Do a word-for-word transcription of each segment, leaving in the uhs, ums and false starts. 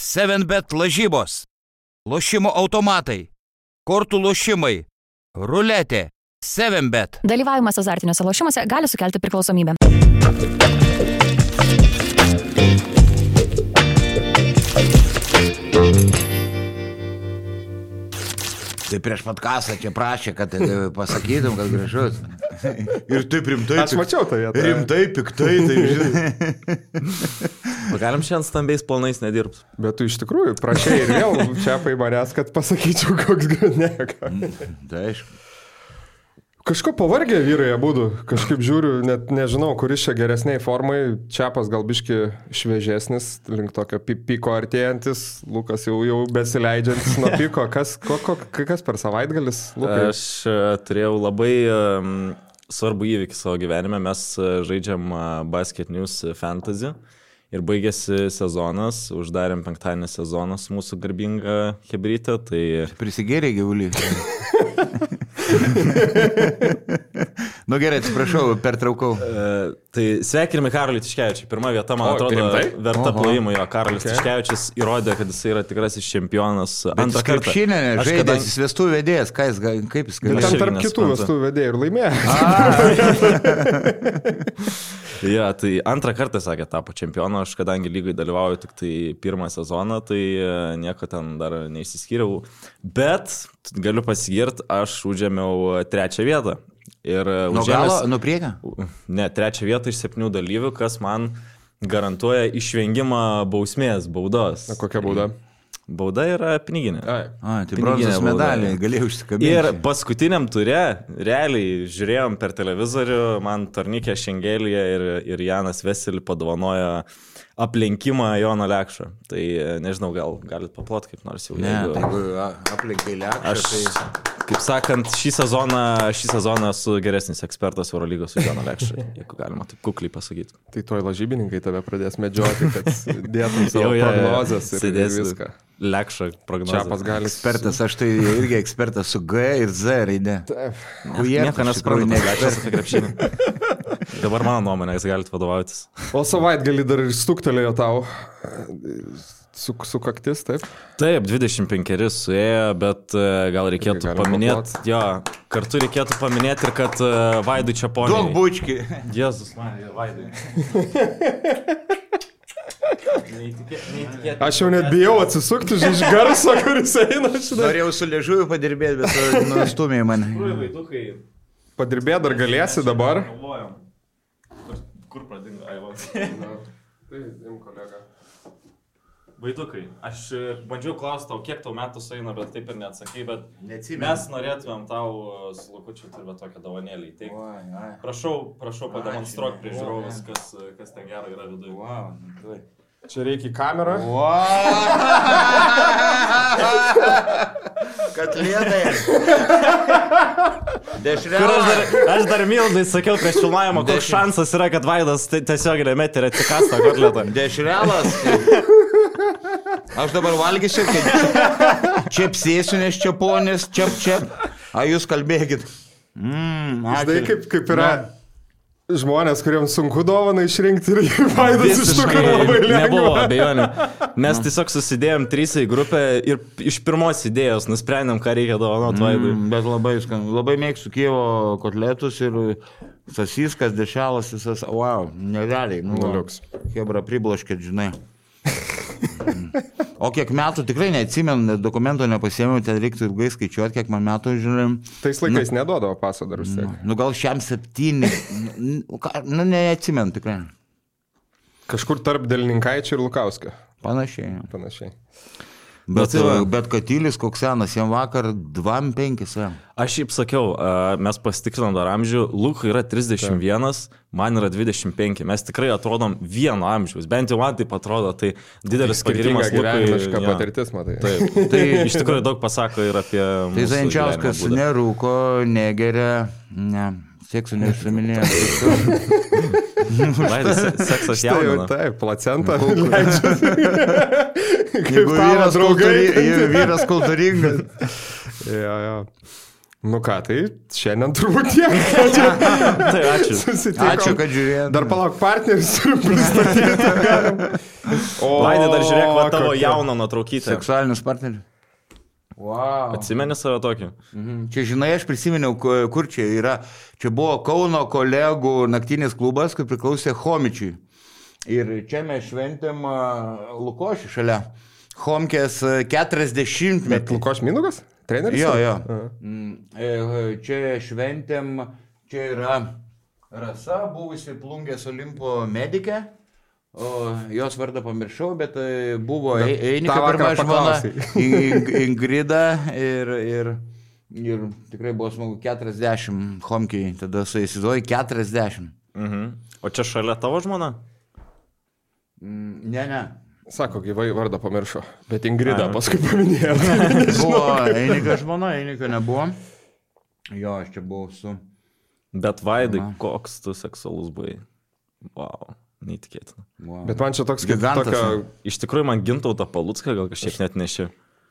seven bet lažybos, lošimo automatai, kortų lošimai, ruletė, seven bet. Dalyvavimas azartiniuose lošimuose gali sukelti priklausomybę. Tai prieš podcastą čia prašė, kad pasakytum, kad gražus. Ir taip rimtai. Aš mačiau tą vietą. Rimtai, piktai, tai žinai. Galim šiandien stambiais planais nedirbti. Bet tu iš tikrųjų prašai ir vėl čia paimanęs, kad pasakyčiau, koks graneka. Tai aišku. Kažko pavargę vyrai abudu, kažkaip žiūriu, net nežinau, kuris čia geresniai formai, Čiapas gal biški šviežesnis, link tokio piko artėjantis, Lukas jau, jau besileidžiantis nuo piko. Kas, ko, ko, kas per savaitgalis, Lukai? Aš turėjau labai um, svarbų įvykį savo gyvenime, mes žaidžiam Basket News Fantasy ir baigėsi sezonas, uždarėm penktadienį sezoną su mūsų garbinga hebrytė, tai... Prisigėrė gyvulį. Nu gerai, atsiprašau, pertraukau. Uh, tai sveikinimai Karoliui Tiškevičiui. Pirma vieta, man o, atrodo, rimtai? verta plojimo. Jo, Karolis Okay. Tiškevičius įrodė, kad jis yra tikrasis čempionas. Bet Antrą jis kartą. krepšinė, Aš žaidęs, kadangi- jis vestų vedėjas, ką jis, ga- kaip jis Bet galėjo. ten irgi tarp kitų nesuprantu. vestų vedėjai ir laimėjo. Ja, tai antrą kartą, sakė, tapo čempionu. Aš kadangi lygai dalyvauju tik tai pirmą sezoną, tai e, nieko ten dar neįsiskyriau. Bet galiu pasigirti, aš užėmiau trečią vietą. Ir e, Nuo užėmęs... galo, nuo priekio? Ne, trečią vietą iš septynių dalyvių, kas man garantuoja išvengimą bausmės, baudos. Na, kokia bauda? Bauda yra piniginė. Ai. A, tai Piniginė bronzos bauda. medalį, galėjau užsikabinti. Ir paskutiniam ture, realiai žiūrėjom per televizorių, man Tornikė Šengelija ir, ir Janas Veselį padovanojo aplenkimą Jono Lekšo. Tai nežinau, gal galit paplot kaip nors jau. Ne, jeigu- tai jeigu aplinkai lekšą, Aš, tai... kaip sakant, šį sezoną, šį sezoną esu geresnis ekspertas Eurolygos už Joną Lekšą, jeigu galima taip kukliai pasakyti. Tai tuoj lažybininkai tave pradės medžioti, kad dėtum savo Jau, jo, jo. prognozes ir, ir Sėdėsiu. viską. Lekšą prognozę. Čiapas gali... Ekspertas, aš tai irgi ekspertas su G ir Z raidė. Nieko nesuprantu, Lekšas apie krepšinį. Dabar mano nuomonė, jūs galite vadovautis. O savaitgalį dar ir stuktelėjo tau su, sukaktis, taip? Taip, dvidešimt penkeri suėjo, bet e, gal reikėtų galim paminėti, jo, kartu reikėtų paminėti ir kad e, Vaidui Čeponiui. Daug bučki. Jėzus, man, Vaidui. Neįtikė, neįtikėt. Aš jau net bijau atsisukti iš garso, kuris eina. Šitą. Norėjau su liežuviu padirbėti, bet nustumėjai mane. Vaidukai. Padirbėt dar galėsi dabar. Galvojam. Kur, kur pradingo, ai, va. Tai, im kolega. Vaidukai, aš bandžiau klausti tau, kiek tau metų sueina, bet taip ir neatsakai, bet Neatsimenu. mes norėtumėm tau su Lukučiu turime tokią dovanėlį. Tai Oi, ai. prašau, prašau pademonstruok Ačiū. prie žiūrovus, kas, kas ten gero yra viduje. Wow, tuoj. Čia reikia į kamerą. Kad liedai. Kur aš Dešrelą. dar, aš dar Mildai sakiau prieš filmavimą, koks Dešimt. šansas yra, kad Vaidas ti- tiesiog remėti ir atsikasta kotletą. Dešrelas. Aš dabar valgysiu, kad čiapsėsiu, nes čiaponis, čiap, čiap. A jūs kalbėkit. Mm, Žinai, kaip, kaip yra žmonės, kuriems sunku dovaną išrinkti ir Vaidas iš tikrųjų labai Nebuvo lengva. abejonių. Mes tiesiog susidėjom trys į grupę ir iš pirmos idėjos nusprendėm, ką reikia dovanoti Vaidui. Mm, bet labai, skan- labai mėgstu Kijevo kotletus ir sasiskas, dešelas, visas, wow, nerealiai. Nu, va. Nuliuks. Hebra pribloškėt, žinai. O kiek metų, tikrai neatsimenu, net dokumento nepasiėmiau, ten reiktų ilgai skaičiuoti, kiek man metų, žinai. Tais laikais neduodavo paso dar užsiek. Nu gal šiam septyni, nu, ką- nu neatsimenu tikrai. Kažkur tarp Delininkaičio ir Lukauskio. Panašiai. Panašiai. Bet, Bet, va. bet Katylis, koks senas, jam vakar dvam penkis. Aš šiaip sakiau, a, mes pasitikrinom dar amžių, Lukui yra trisdešimt vienas, man yra dvidešimt penki, mes tikrai atrodom vieno amžiaus, bent jau man taip atrodo, tai didelis Skirtinga pagirimas Lukui. gyvenimiška jo. patirtis, matai. Taip, tai iš tikrųjų daug pasako ir apie... Tai mūsų Zajančiauskas gyvenimo būdą. nerūko, negeria, ne, seksų neužsiminėjo. Vaidas, se- seksas Tai jau jaunina. taip, placenta. leidžia. Kaip Jeigu tavo vyras, draugai. kultūri, jeigu vyras kultūringas. Jo, jo. Nu ką, tai šiandien turbūt tiek. Tai ačiū. Susitikom. Ačiū, kad žiūrėjai. Dar palauk, partneris turim pristatyti. O, Vaidai, dar žiūrėk, va tavo kokia- jauną nuotraukytę. Seksualinius partnerius. Wow. Atsimeni save tokį? Mhm. Čia, žinai, aš prisiminiau, ku- kur čia yra. Čia buvo Kauno kolegų naktinis klubas, kur priklausė Homičiui. Ir čia mes šventėm a, Lukošį šalia. Homkės a, keturiasdešimtmetį. Bet Lukoš Minugas? Treneris? Jo, jo. Aha. Mm, e, Čia šventėm, čia yra Rasa, buvusi Plungės Olimpo medikė. O jos vardą pamiršau, bet e, buvo Bet E- Einika tą vakarą pirma žmona, paklausei. In- Ingrida ir, ir, ir tikrai buvo smagu keturiasdešimt homkiai, tada su įsivaizduoju keturiasdešimt. Mhm. O čia šalia tavo žmona? Mm, Ne, ne. Sako, gyvai vardą pamiršo. Bet Ingrida A, paskui paminėjo. Buvo Einika žmona, Einika nebuvo. Jo, aš čia buvau su... Bet Vaidai, Na. koks tu seksualus buvai. Wow, neįtikėtina. Wow. Bet man čia toks kaip Gigantas, tokio... Iš tikrųjų, man Gintautą Palucką gal kažkiek net neši.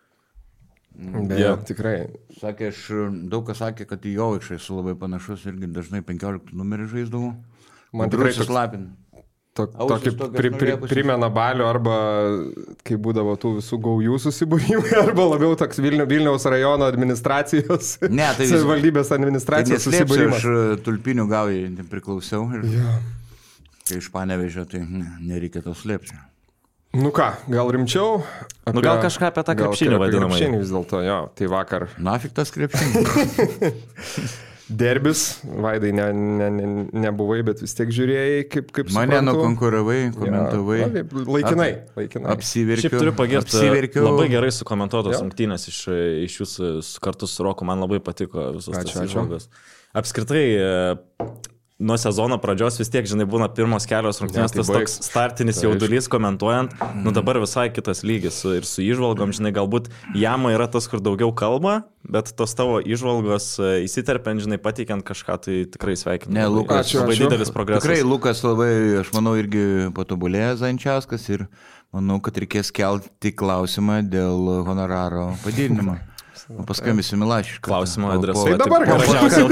Beje, Jo. tikrai. Sakė, aš daug kas sakė, kad į Jovaišą esu labai panašus irgi dažnai penkioliktų numerį žaisdavau. Man tikrai toks- slapin. To, Ausys tokį tokios pri, pri, nulėpusios. primena balių arba kai būdavo tų visų gaujų susibūrimai, arba labiau toks Vilnių, Vilniaus rajono administracijos, Ne, tai vis- savivaldybės Tai administracijos neslėpsiu, susibūrimas. aš tulpinių gaujai priklausiau ir Jo. kai iš Panevėžio, tai ne, nereikia to slėpti. Nu ką, gal rimčiau? Nu, gal kažką apie tą gal krepšinį apie vadinamąjį. Krepšinį vis dėlto, jo. Tai vakar Nafik tas krepšinis. derbis, Vaidai ne, ne, ne, nebuvai, bet vis tiek žiūrėjai, kaip, kaip Mane suprantu. nukonkuravai, Jo, komentavai. na, taip, Laikinai, laikinai. Apsiverkiau. Šiaip turiu pagirti, apsiverkiau. labai gerai sukomentuotos Jo. rungtynės iš, iš jūsų su- kartu su Roku, man labai patiko visos tas Ačiū, ačiū. įžvalgos. Apskritai, e, nuo sezono pradžios vis tiek, žinai, būna pirmos kelios rungtynės, Ja, tai tas baig- toks startinis tai jaudulys komentuojant, nu dabar visai kitas lygis su, ir su įžvalgom, žinai, galbūt Jama yra tas, kur daugiau kalba, bet tos tavo įžvalgos e, įsiterpiant, žinai, pateikiant kažką, tai tikrai sveikinu. Ne, Labai- Lukas, Ačiū, labai ačiū. didelis progresas. Tikrai Lukas labai, aš manau, irgi patobulėjo Zančiauskas ir manau, kad reikės kelti klausimą dėl honoraro padidinimo. O paskambinsiu Milašiškai. Klausimą Po- po- adresuoti. Tai dabar gal- gražiausiai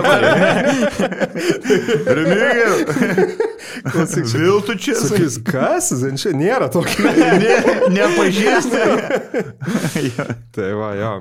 Remigijau. Viltų čia. Sakys, kas? Zančia, nėra tokio. Ne, nepažįstu. Tai va, jo.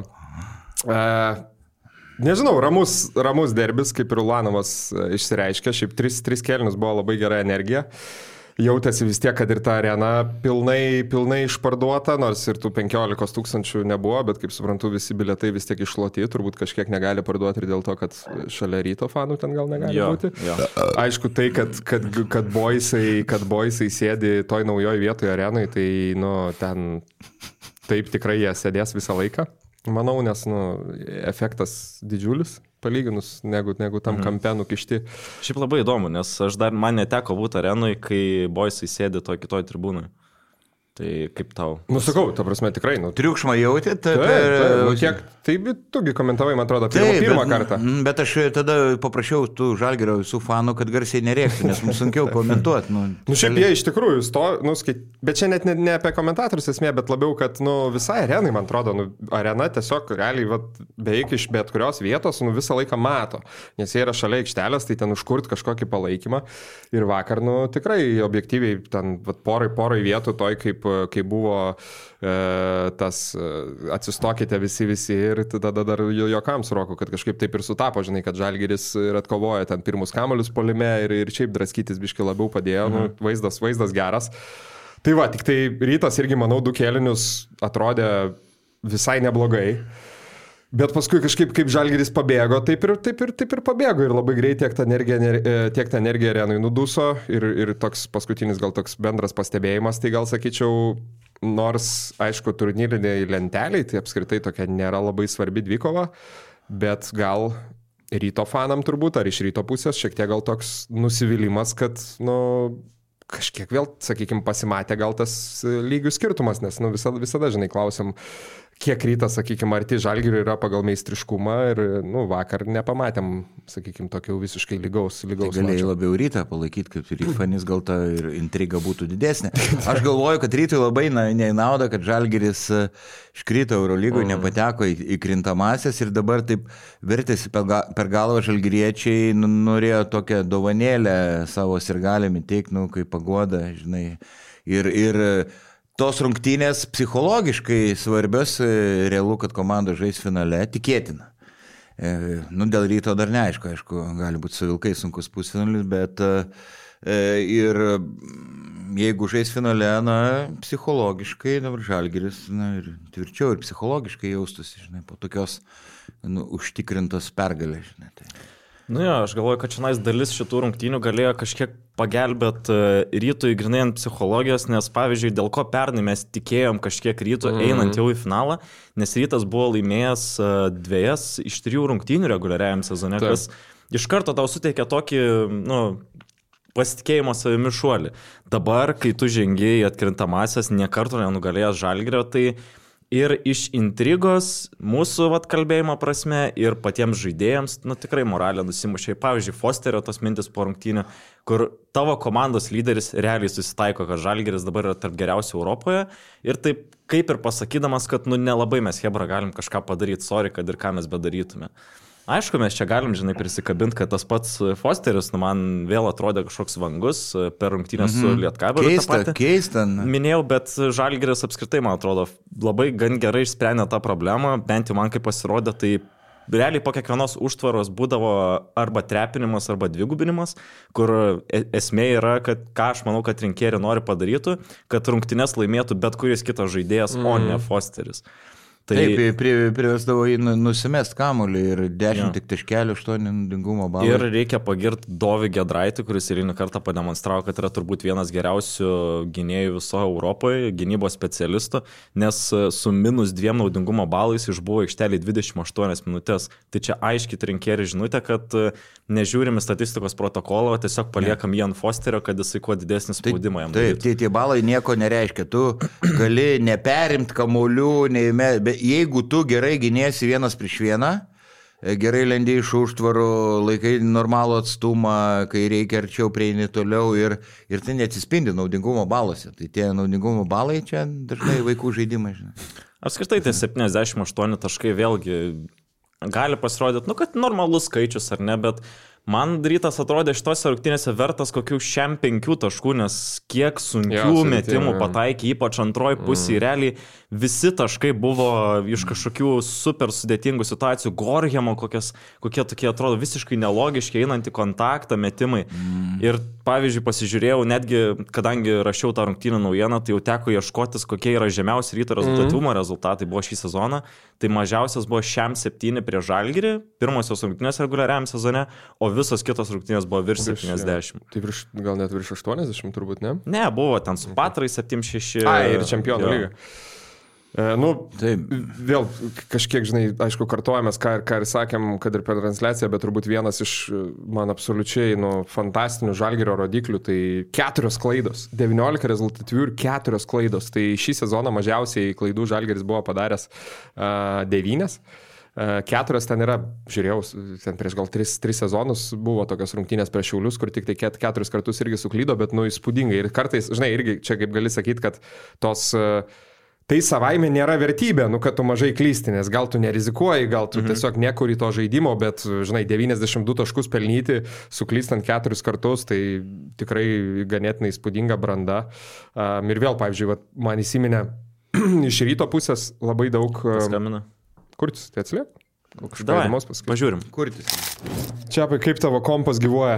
E, nežinau, ramus, ramus derbis, kaip ir Ulanovas e, išsireiškė, šiaip tris, tris kelnius buvo labai gera energija. Jautėsi vis tiek, kad ir ta arena pilnai, pilnai išparduota, nors ir tų penkiolikos tūkstančių nebuvo, bet kaip suprantu, visi bilietai vis tiek išloti, turbūt kažkiek negali parduoti ir dėl to, kad šalia Ryto fanų ten gal negali Jo, būti. jo. Aišku, tai, kad, kad, kad boisai, kad boisai sėdi toj naujoj vietoje arenai, tai, nu, ten taip tikrai jie sėdės visą laiką, manau, nes, nu, efektas didžiulis, palyginus, negu, negu tam Mhm. kampe nukišti. Šiaip labai įdomu, nes aš dar man neteko būti arenui, kai boisai sėdi toj kitoj tribūnai. Tai kaip tau? Nusakau, ta prasme, tikrai, nu. Triukšmą jautėt? Taip, taip, nu, kiek, taip, tugi komentavai, man atrodo, pirmą, Taip, pirmą bet, kartą. mm, bet aš tada paprašiau tų Žalgirio visų fanų, kad garsiai nereiktų, nes mums sunkiau komentuoti. Nu, Nu, šiaip jie iš tikrųjų sto, nu, skait, bet čia net ne, ne apie komentatorius esmė, bet labiau, kad, nu, visai arenai, man atrodo, nu, arena tiesiog realiai, vat, beveik iš bet kurios vietos, nu, visą laiką mato, nes jie yra šalia aikštelės, tai ten užkurt kažkokį palaikymą. Ir vakar, nu, tikrai objektyviai, ten, vat, porai, porai vietų toj, kaip, kaip buvo e, tas, e, atsistokite visi, visi ir tada dar jo- jokams roku, kad kažkaip taip ir sutapo, žinai, kad Žalgiris ir atkovoja ten pirmus kamolius polime ir, ir šiaip draskytis biški labiau padėjo, mhm. nu, vaizdas, vaizdas geras. Tai va, tik tai Rytas irgi, manau, du kėlinius atrodė visai neblogai. Bet paskui kažkaip, kaip Žalgiris pabėgo, taip ir, taip ir, taip ir pabėgo ir labai greit tiek ta energija, tiek ta energija arenui nuduso ir, ir toks paskutinis gal toks bendras pastebėjimas, tai gal sakyčiau, nors, aišku, turnyriniai lenteliai, tai apskritai tokia nėra labai svarbi dvikova, bet gal Ryto fanam turbūt, ar iš Ryto pusės šiek tiek gal toks nusivylimas, kad, nu, kažkiek vėl, sakykime, pasimatė gal tas lygių skirtumas, nes nu, visada, visada, žinai, klausim, kiek Rytas, sakykime, arti Žalgiriui yra pagal meistriškumą ir, nu, vakar nepamatėm, sakykime, tokio visiškai lygaus. lygaus tai galėjai mačio. labiau Rytą palaikyti, kaip ir fanis, gal ta ir intriga būtų didesnė. Aš galvoju, kad Rytui labai neįnauda, kad Žalgiris iškrito Eurolygoj, mm. nepateko į, į krintamasias ir dabar taip vertėsi per, ga, per galvą žalgiriečiai, nu, norėjo tokią dovanėlę savo sirgalėmi teikti, nu, kaip pagoda, žinai. Ir, ir tos rungtynės psichologiškai svarbios, realu, kad komanda žais finale, tikėtina. E, nu, dėl Ryto dar neaišku, aišku, gali būti su Vilkai sunkus pusfinalis, bet e, ir jeigu žais finale, na, psichologiškai, dabar Žalgiris, na, ir tvirčiau ir psichologiškai jaustųsi, žinai, po tokios nu, užtikrintos pergalės, žinai. Tai. Nu jo, aš galvoju, kad šiandien dalis šitų rungtynių galėjo kažkiek pagelbėti Rytui grinai ant psichologijos, nes pavyzdžiui, dėl ko pernai mes tikėjom kažkiek Rytų mm. einant jau į finalą, nes Rytas buvo laimėjęs dviejas iš trijų rungtynių reguliariajam sezone, Taip. kas iš karto tau suteikia tokį, nu, pasitikėjimo savimi šuolį. Dabar, kai tu žengi į atkrintamasias, niekarto nenugalėjęs Žalgirio, tai ir iš intrigos mūsų vat, kalbėjimo prasme ir patiems žaidėjams, nu tikrai moralė nusimušė. Pavyzdžiui, Fosterio tos mintis po rungtynių, kur tavo komandos lyderis realiai susitaiko, kad Žalgiris dabar yra tarp geriausių Europoje ir taip kaip ir pasakydamas, kad nu nelabai mes Hebra galim kažką padaryti, sorry, kad ir ką mes bedarytume. Aišku, mes čia galim, žinai, prisikabinti, kad tas pats Fosteris, nu, man vėl atrodė kažkoks vangus per rungtynės mm-hmm. su Lietkabeliu. Keista, keista. Minėjau, bet Žalgiris apskritai, man atrodo, labai gan gerai išsprendė tą problemą, bent jau man kaip pasirodė, tai realiai po kiekvienos užtvaros būdavo arba trepinimas, arba dvigubinimas, kur esmė yra, kad ką aš manau, kad rinkėjai nori padaryti, kad rungtynės laimėtų bet kuris kitas žaidėjas, mm. o ne Fosteris. Tai... Taip, priversdavo jį nusimest kamuolį ir dešimt tik taškelių, aštuoni naudingumo balai. Ir reikia pagirti Dovį Gedraitį, kuris eilinį kartą pademonstravo, kad yra turbūt vienas geriausių gynėjų visoje Europoje, gynybos specialistų, nes su minus dviem naudingumo balais išbuvo aikštelį dvidešimt aštuonias minutės. Tai čia aiškiai rinkėjai žinutė, kad nežiūrime statistikos protokolo, tiesiog paliekam jį ant Fosterio, kad jisai kuo didesnį spaudimą jam darytų. Taip, tai tie balai nieko nereiškia. Tu gali neperimti kamuolių, neįme... Jeigu tu gerai gynėsi vienas prieš vieną, gerai lendi iš užtvarų, laikai normalų atstumą, kai reikia arčiau prieini toliau ir, ir tai neatsispindi naudingumo balose. Tai tie naudingumo balai čia dažnai vaikų žaidimai. Apskritai tie septyniasdešimt aštuoni taškai vėlgi gali pasirodyti, nu kad normalus skaičius ar ne, bet man Rytas atrodė šitose rungtynėse vertas kokių šiam penkių taškų, nes kiek sunkių ja, metimų pataikė, ypač antroji pusė, mm. realiai visi taškai buvo iš kažkokių super sudėtingų situacijų, Gorhemo kokias, kokie tokie atrodo visiškai nelogiški, einant į kontaktą metimai. Mm. Ir pavyzdžiui, pasižiūrėjau, netgi, kadangi rašiau tą rungtynių naujieną, tai jau teko ieškotis, kokie yra žemiausi Ryto rezultatyvumo mm. rezultatai buvo šį sezoną. Tai mažiausias buvo šiam septyni prie Žalgirį, pirmosios rungtynės reguliariam sezone, o visos kitos rungtynės buvo virš septyniasdešimt. Tai virš, gal net virš aštuoniasdešimt turbūt, ne? Ne, buvo ten su Patrai septyniasdešimt šeši. Ai, ir čempionų lyga. E, nu, taip. Vėl kažkiek, žinai, aišku, kartuojamės, ką, ką ir sakėm, kad ir per transliaciją, bet turbūt vienas iš man absoliučiai nu, fantastinių Žalgirio rodiklių, tai keturios klaidos. devyniolika rezultatyvių ir keturios klaidos. Tai šį sezoną mažiausiai klaidų Žalgiris buvo padaręs uh, devynias. Keturios ten yra, žiūrėjau, ten prieš gal tris, tris sezonus buvo tokios rungtynės prieš Šiaulius, kur tik tai ket, keturis kartus irgi suklydo, bet nu įspūdingai. Ir kartais, žinai, irgi čia kaip gali sakyti, kad tos, tai savaime nėra vertybė, nu kad tu mažai klysti, nes gal tu nerizikuoji, gal tu mhm. tiesiog nekuri to žaidimo, bet, žinai, devyniasdešimt du taškus pelnyti, suklystant keturis kartus, tai tikrai ganėtinai įspūdinga branda. Um, ir vėl, pavyzdžiui, vat, man įsiminė iš Ryto pusės labai daug... Paskambina. Kurtis, tai atsiliep? Davai, pažiūrim. Kurtis. Čiapai, kaip tavo kompas gyvuoja?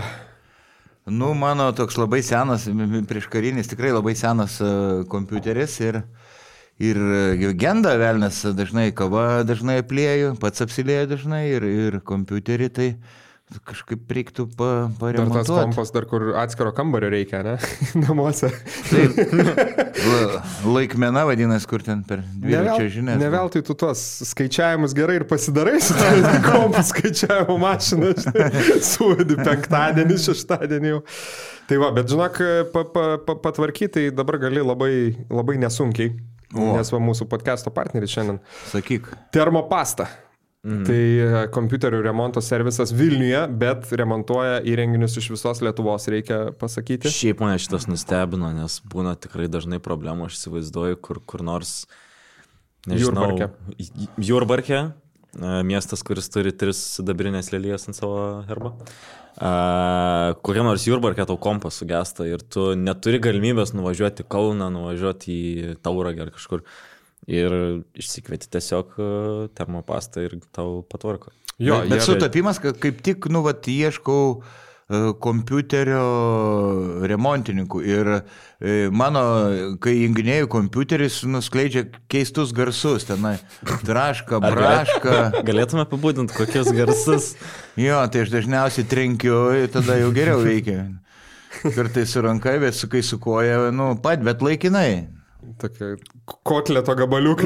Nu, mano toks labai senas, prieškarinis, tikrai labai senas uh, kompiuteris ir, ir genda velnes dažnai, kava dažnai aplieju, pats apsilieju dažnai ir, ir kompiuterį tai kažkaip reiktų pa, paremontuoti. Dar tas kompas, dar kur atskiro kambario reikia, ne? Namuose. Taip, la, laikmena vadinasi, kur ten per dviračio žinias. Ne veltui tu tuos skaičiavimus gerai ir pasidarai su kompu skaičiavimo mašiną, suvedi penktadienį, šeštadienį jau. Tai va, bet žinok, pa, pa, pa, patvarkyti, tai dabar gali labai, labai nesunkiai. O. nes va mūsų podcast'o partneris šiandien. Sakyk. Termopasta. Mm. Tai kompiuterių remonto servisas Vilniuje, bet remontuoja įrenginius iš visos Lietuvos, reikia pasakyti. Šiaip mane šitas nustebino, nes būna tikrai dažnai problemų, aš įsivaizduoju, kur, kur nors, nežinau, Jurbarke. Jurbarke, miestas, kuris turi tris sidabrinės lelijas ant savo herbo. Uh, kokia nors Jurbarke tau kompas sugesta ir tu neturi galimybės nuvažiuoti į Kauną, nuvažiuoti į Tauragę ar kažkur. Ir išsikvieti tiesiog termopastą ir tau patvarko. Jo, bet, bet sutapimas, kad kaip tik, nu, vat, ieškau kompiuterio remontininkų ir mano, kai junginėjau kompiuteris, nuskleidžia keistus garsus, tenai traška, braška. Galėtume apibūdinti kokius garsus? Jo, tai aš dažniausiai trenkiu ir tada jau geriau veikia. Kartais su ranka, bet su kai su koja, nu, pat, bet laikinai. Tokia kotleto gabaliukai.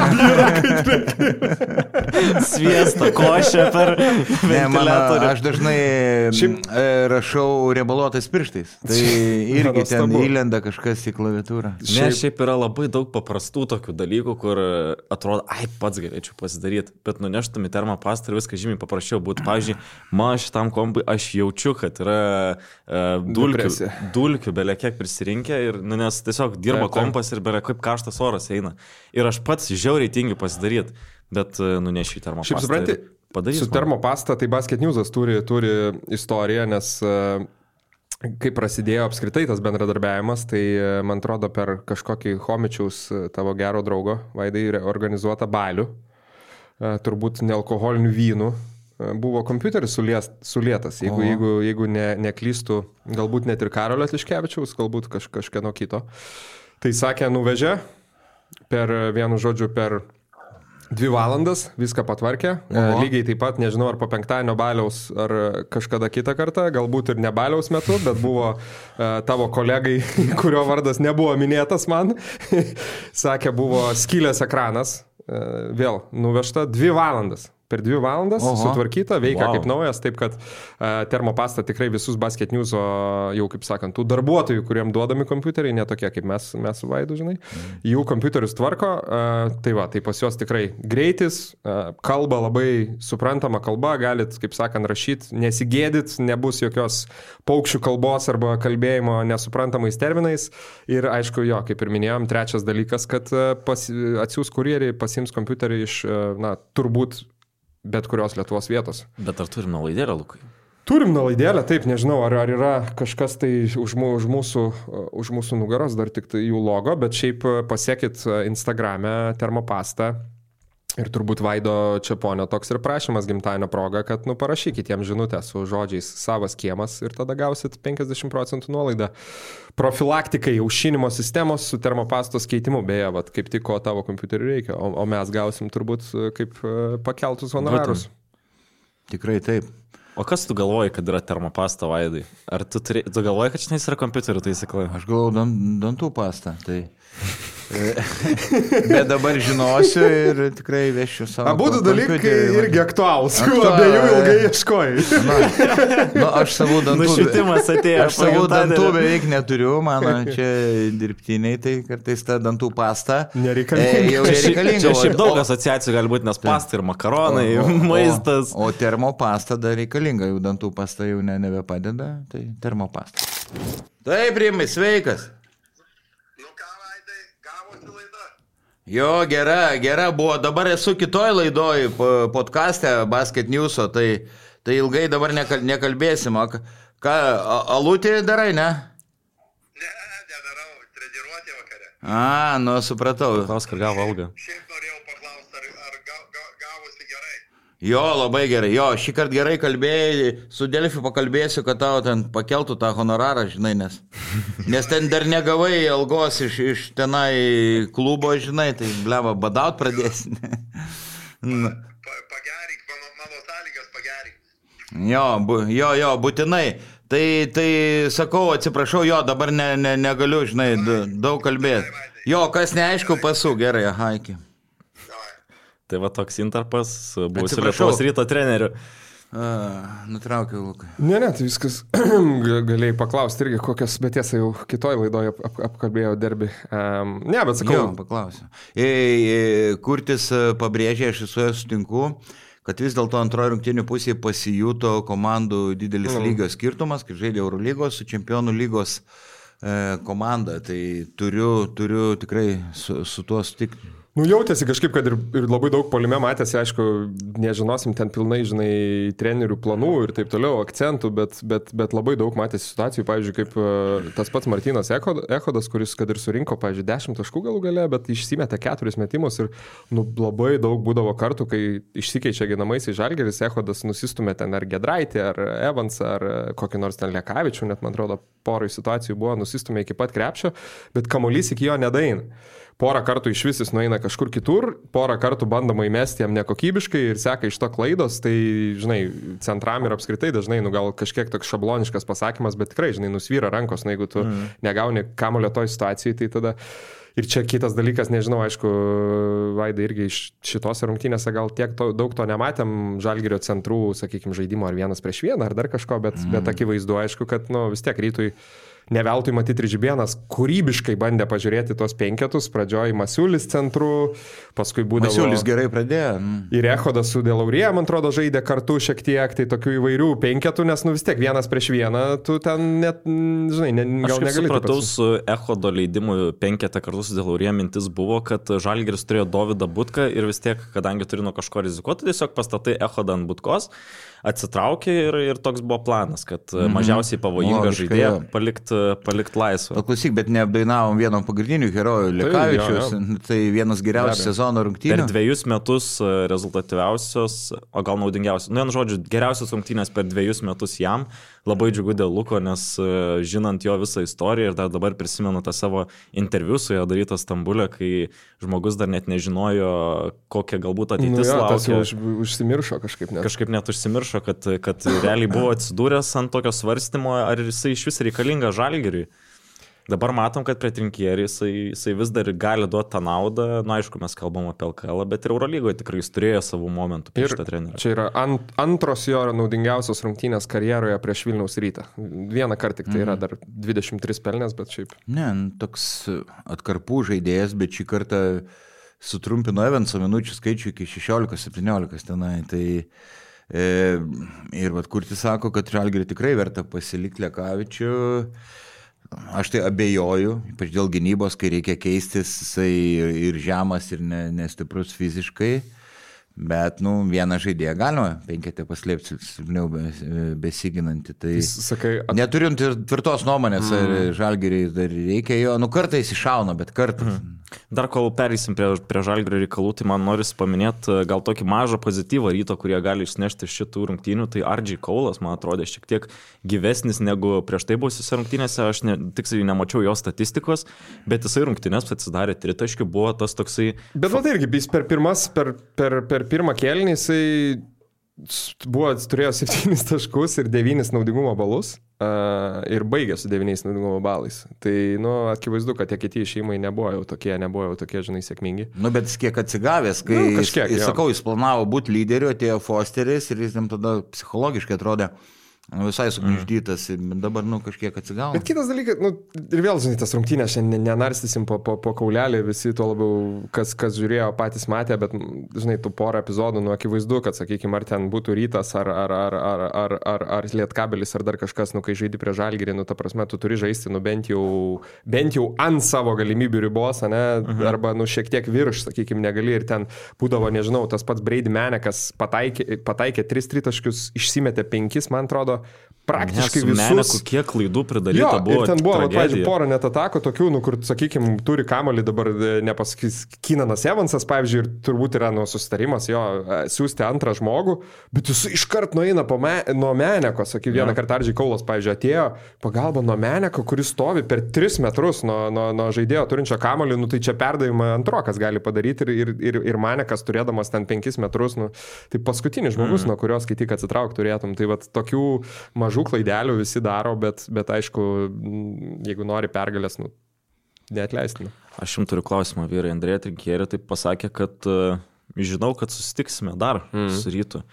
Sviestą, košę per ventiliatorių. Aš dažnai Šiaip... rašau riebaluotais pirštais. Tai irgi ten įlenda kažkas į klaviatūrą. Ne, šiaip yra labai daug paprastų tokių dalykų, kur atrodo, ai, pats galėčiau pasidaryti, bet nuneštum į termopastą ir viską žymiai paprasčiau būtų. Pavyzdžiui, man šitam kompui aš jaučiu, kad yra uh, dulkių, dulkių belia kiek prisirinkę, ir, nu, nes tiesiog dirba taip, kompas ir belia kaip karštas oras eina. Ir aš pats žiauriai tingiu pasidaryti, bet nunešiu į termopastą. Šiaip supranti, su man. Termopasta tai Basket News'as turi, turi istoriją, nes uh, kai prasidėjo apskritai tas bendradarbiavimas, tai uh, man atrodo per kažkokį Homičiaus tavo gero draugo Vaidai organizuotą balių, uh, turbūt nealkoholinių vynų, uh, buvo kompiuteris sulies, sulietas, jeigu, jeigu, jeigu ne, neklystų, galbūt net ir Karolio Tiškevičiaus, galbūt kaž, kažkieno kito. Tai sakė, nuvežė per, vienu žodžiu, per dvi valandas viską patvarkė. Oho. Lygiai taip pat, nežinau, ar po penktadienio baliaus, ar kažkada kitą kartą, galbūt ir ne baliaus metu, bet buvo uh, tavo kolegai, kurio vardas nebuvo minėtas man, sakė, buvo skylęs ekranas, uh, vėl nuvežta dvi valandas. Per dvi valandas Oho. Sutvarkyta, veikia wow. kaip naujas, taip kad uh, termopasta tikrai visus Basket News, jau kaip sakant, tų darbuotojų, kuriem duodami kompiuteriai, ne tokie kaip mes, mes su Vaidu, žinai, mm. jų kompiuterius tvarko, uh, tai va, tai pas juos tikrai greitis, uh, kalba labai suprantama kalba, galit, kaip sakant, rašyti, nesigėdit, nebus jokios paukščių kalbos arba kalbėjimo nesuprantamais terminais ir aišku, jo, kaip ir minėjom, trečias dalykas, kad uh, pas, atsiūs kurjerį, pasiims kompiuterį iš, uh, na, turbūt bet kurios Lietuvos vietos. Bet ar turim nuolaidėlę, Lukai? Turim nuolaidėlę, taip, nežinau, ar, ar yra kažkas tai už, už, mūsų, už mūsų nugaros, dar tik tai jų logo, bet šiaip pasiekit Instagrame termopastą ir turbūt Vaido Čeponio toks ir prašymas gimtadienio proga, kad, nu, parašykit jiems žinutę su žodžiais savas kiemas ir tada gausit penkiasdešimt procentų nuolaidą. Profilaktikai, aušinimo sistemos su termopastos keitimu, beje, vat, kaip tik ko tavo kompiuteriu reikia, o, o mes gausim turbūt kaip pakeltus honorarus. Tikrai taip. O kas tu galvoji, kad yra termopasta, Vaidai? Ar tu, turi, tu galvoji, kad šiandien yra kompiuteriu, tai sakai? Aš galvoju, dan, dantų pasta, tai... Bet dabar žinosiu ir tikrai vešiu savo. Abudu dalykai irgi aktualūs. Abiejų ilgai ieškojai. Na, nu, aš savo dantų, nušvitimas atėjo. Aš savo dantų beveik neturiu, mano čia dirbtiniai, tai kartais ta dantų pasta nereikalinga. Jau nereikalinga. Čia šiaip daug asociacijų gali būti, nes pasta ir makaronai, o, o, maistas. O, o termopasta dar reikalinga, jau dantų pasta jau ne, nebepadeda, tai termopasta. Taip, Rimai, sveikas. Jo, gera, gera buvo. Dabar esu kitoj laidoj podcaste Basket News'o, tai, tai ilgai dabar nekal, nekalbėsim. Ką, alutį darai, ne? Ne, nedarau, treniruotė vakare. A, nu, supratau. Klaus, kad gavo algą. Šiaip norėjau paklausti, ar, ar ga, ga, gavosi gerai. Jo, labai gerai. Jo, šį kartą gerai kalbėjai, su Delfi pakalbėsiu, kad tau ten pakeltų tą honorarą, žinai, nes, nes ten dar negavai algos iš, iš tenai klubo, žinai, tai bleva, badaut pradėsi. Pa, pa, pagerink, mano, mano sąlygas pagerink. Jo, bu, jo, jo, būtinai. Tai, tai sakau, atsiprašau, jo, dabar ne, ne, negaliu, žinai, daug kalbėti. Jo, kas neaišku, pasu, gerai, aha, iki. Tai va toks interpas su buvusiu Lietuvos Ryto treneriu. Uh, nutraukiau, Lukai. Ne, ne, tai viskas galėjai paklausti irgi, kokias, bet tiesa jau kitoj laidoje ap, ap, apkalbėjau derbį. Um, ne, bet sakau. Jo, paklausiu. E, e, Kurtis pabrėžė, aš su juo sutinku, kad vis dėlto antrojo rungtynių pusėje pasijuto komandų didelis mm. lygio skirtumas, kai žaidė Eurolygos su Čempionų lygos e, komanda. Tai turiu, turiu tikrai su, su tuo sutikti. Nu, jautėsi kažkaip, kad ir, ir labai daug polime matėsi, aišku, nežinosim ten pilnai, žinai, trenerių planų ir taip toliau, akcentų, bet, bet, bet labai daug matėsi situacijų, pavyzdžiui, kaip uh, tas pats Martynas Echodas, kuris kad ir surinko, pavyzdžiui, dešimt taškų galų gale, bet išsimetė keturis metimus ir nu, labai daug būdavo kartų, kai išsikeičia ginamaisiais Žalgiris, Echodas nusistumė ten ar Gedraitį, ar Evansą, ar kokį nors ten Lekavičių, net man atrodo, porai situacijų buvo, nusistumė iki pat krepšio, bet kamuolys iki jo nedaina. Porą kartų iš vis jis nueina kažkur kitur, porą kartų bandoma įmesti jam nekokybiškai ir seka iš to klaidos, tai, žinai, centram ir apskritai dažnai, nu gal kažkiek toks šabloniškas pasakymas, bet tikrai, žinai, nusvyra rankos, na, jeigu tu mm. negauni kamulio toj situacijai, tai tada... Ir čia kitas dalykas, nežinau, aišku, Vaidai irgi iš šitose rungtynėse gal tiek to, daug to nematėm, Žalgirio centrų, sakykime, žaidimo ar vienas prieš vieną, ar dar kažko, bet, mm. bet akivaizdu, aišku, kad, nu, vis tiek rytui neveltui matyti Ridžibėnas kūrybiškai bandė pažiūrėti tos penketus, pradžioj Masiulis centrų, paskui būdavo... Masiulis gerai pradėjo. Ir Echodas su Delaurija, man atrodo, žaidė kartu šiek tiek, tai tokių įvairių penketų, nes nu vis tiek vienas prieš vieną, tu ten net, žinai, ne, gal negali. Aš supratau, su Echodo leidimu penketą kartu su Delaurija mintis buvo, kad Žalgiris turėjo Dovydą Butką ir vis tiek, kadangi turi nuo kažko rizikuoti, tiesiog pastatai Echodą ant Butkos, atsitraukė ir, ir toks buvo planas, kad mm-hmm. mažiausiai pavojingą žaidėją palikti palikt laisvą. Paklausyk, bet neapdainavom vieno pagrindinių herojų, Lekavičius, tai, tai vienas geriausias sezono rungtynių. Per dviejus metus rezultatyviausios, o gal naudingiausios, nu, žodžiu, geriausios rungtynės per dviejus metus jam. Labai džiugu dėl Luko, nes žinant jo visą istoriją ir dar dabar prisimenu tą savo interviu su jo darytą Stambulę, kai žmogus dar net nežinojo, kokia galbūt ateitis nu, jo, laukia. Tas jau už, užsimiršo kažkaip net. Kažkaip net užsimiršo, kad, kad realiai buvo atsidūręs ant tokio svarstymo, ar jisai iš vis reikalinga Žalgiriui. Dabar matom, kad prie trinkierį jisai, jisai vis dar gali duoti tą naudą. Na, aišku, mes kalbam apie L K L, bet ir Eurolygoje tikrai jis turėjo savų momentų prieš šitą trenerį. Čia yra ant, antros jo naudingiausios rungtynės karjeroje prieš Vilniaus Rytą. Vieną kartą tik tai yra dar dvidešimt tris pelnės, bet šiaip. Ne, toks atkarpų žaidėjas, bet šį kartą sutrumpino Evanso minučių skaičių iki šešiolika septyniolika tenai. Tai, e, ir vat Kurtis sako, kad Žalgirį tikrai verta pasilikti Lekavičių. Aš tai abejoju, ypač dėl gynybos, kai reikia keistis, jisai ir žemas, ir ne, nestiprus fiziškai, bet, nu, vieną žaidėją galima penketę paslėpti silpniau besiginantį. Tai sakai, at... neturiu tvirtos nuomonės, mm. ar Žalgiriui dar reikia jo, nu, kartais iššauna, bet kartais. Mm. Dar kol pereisim prie, prie Žalgirio reikalų, tai man norisi paminėti gal tokį mažą pozityvą Ryto, kurie gali išnešti iš šitų rungtynių. Tai R J Kaulas, man atrodė, šiek tiek gyvesnis negu prieš tai buvusiose rungtynėse. Aš ne, tiksliai nemačiau jo statistikos, bet jisai rungtynės atsidarė tritaškių, buvo tas toksai... Bet va tai irgi, jis per, pirmas, per, per, per pirmą kėlinį jisai buvo, turėjo septynis taškus ir devynis naudingumo balus. Uh, ir baigė su devyniais naudingumo balais. Tai, nu, akivaizdu, kad tie kiti išėjimai nebuvo jau tokie, nebuvo jau tokie, žinai, sėkmingi. Nu, bet jis kiek atsigavęs, kai nu, kažkiek, jis, jis, sakau, jis planavo būti lyderiu, atėjo Fosteris ir jis jam tada psichologiškai atrodė visai sugniuždytas, mm. dabar, nu, kažkiek atsigauna. Bet kitas dalykas, nu, ir vėl, žinai, tas rungtynės šiandien nenarstysim po, po, po kaulelį, visi to labiau, kas, kas žiūrėjo, patys matė, bet, žinai, tų porą epizodų, nu, akivaizdu, kad, sakykime, ar ten būtų Rytas, ar, ar, ar, ar, ar, ar, ar Lietkabelis, ar dar kažkas, nu, kai žaidi prie Žalgirį, nu, ta prasme, tu turi žaisti, nu, bent jau, bent jau ant savo galimybių ribos, ne, mhm. arba, nu, šiek tiek virš, sakykime, negali ir ten būdavo, nežinau, tas pats Brady Menekas pataikė, pataikė tris tritaškius, išsimetė penkis, man atrodo, praktiškai visus. Meneku, kiek klaidų pridaryta jo, buvo. Ir ten buvo, pavyzdžiui, porą net atako tokių, nu, kur, sakykime, turi kamuolį dabar, nepasakys, Kinanas Evansas, pavyzdžiui, ir turbūt yra nu, susitarimas jo siūsti antrą žmogų, bet jis iškart nueina me, nuo Meneko, sakykime, vieną kartą R J Kaulas, pavyzdžiui, atėjo pagalba nuo Meneko, kuris stovi per tris metrus nuo, nuo, nuo žaidėjo turinčio kamuolį, nu, tai čia perdavimą antrokas gali padaryti ir, ir, ir, ir Menekas turėdamas ten penkis metrus, nu, tai paskutinis žmogus, mm. nuo kurios kai tik atsitrauk turėtum, tai vat tokių mažų klaidelių visi daro, bet, bet aišku, jeigu nori pergalės, nu, neatleistina. Aš jums turiu klausimą, vyrai. Andrėja Trinkierė taip pasakė, kad uh, žinau, kad susitiksime dar mm. su Rytu.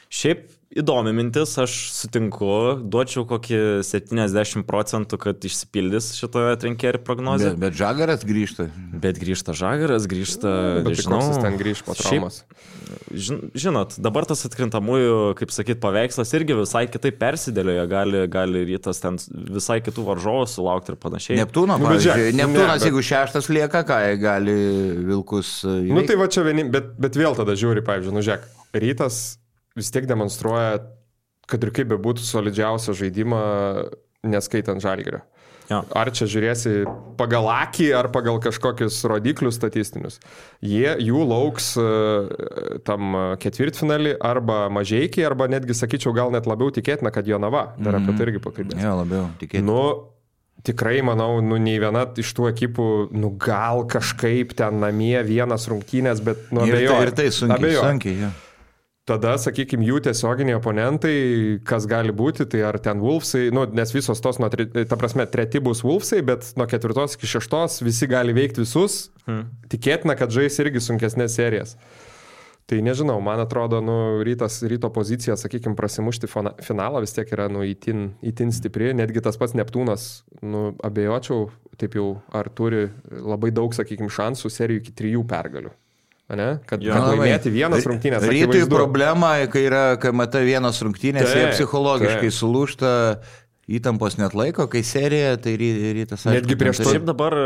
Šiaip įdomi mintis, aš sutinku, duočiau kokį septyniasdešimt procentų, kad išsipildys šitoje Trinkieri prognozė. Bet, bet Žagaras grįžta. Bet grįžta Žagaras, grįžta, bet nežinau. Bet ten grįž po traumos. Šiaip, žinot, dabar tas atkrintamųjų, kaip sakyt, paveikslas irgi visai kitaip persidėlioja, gali, gali Rytas ten visai kitų varžovų sulaukti ir panašiai. Neptūno, nu, pavyzdžiui, žiūrėk, Neptūnas, ne, bet... jeigu šeštas lieka, ką gali Vilkus įveikti? Nu tai va čia vieni, bet, bet vėl tada žiūri, pavyzdžiui, nu žiūrėk, Rytas vis tiek demonstruoja, kad ir kaip bebūtų solidžiausią žaidimą, neskaitant Žalgirio. Ja. Ar čia žiūrėsi pagal akį, ar pagal kažkokius rodiklius statistinius. Jie, jų lauks uh, tam ketvirtfinalį arba Mažeikiai, arba netgi, sakyčiau, gal net labiau tikėtina, kad Jonava. Dar mm-hmm. apie tai irgi pakalbėsime. Jo, labiau tikėtina. Nu, tikrai, manau, nu, nei viena iš tų ekipų, nu, gal kažkaip ten namie vienas rungtynės, bet nu, abejoju. Ir tai, ir tai sunkiai, abejoju. sunkiai, jo. Tada, sakykime, jų tiesioginiai oponentai, kas gali būti, tai ar ten Wolvesai, nu, nes visos tos, nuo, ta prasme, treti bus Wolvesai, bet nuo ketvirtos iki šeštos visi gali veikti visus, hmm. tikėtina, kad žais irgi sunkesnės serijas. Tai nežinau, man atrodo, nu, rytas, ryto pozicija, sakykime, prasimušti finalą vis tiek yra, nu, itin, itin stipri, netgi tas pats Neptūnas, nu, abejočiau, taip jau, ar turi labai daug, sakykime, šansų serijų iki trijų pergalių. Ne? Kad, ja, kad laimėti vienas rungtynės. Rytui problema, kai yra, kai matai vienas rungtynės, jie psichologiškai taip. Sulūžta, įtampos net laiko, kai serija, tai Rytas... Netgi prieš to. Šiaip dabar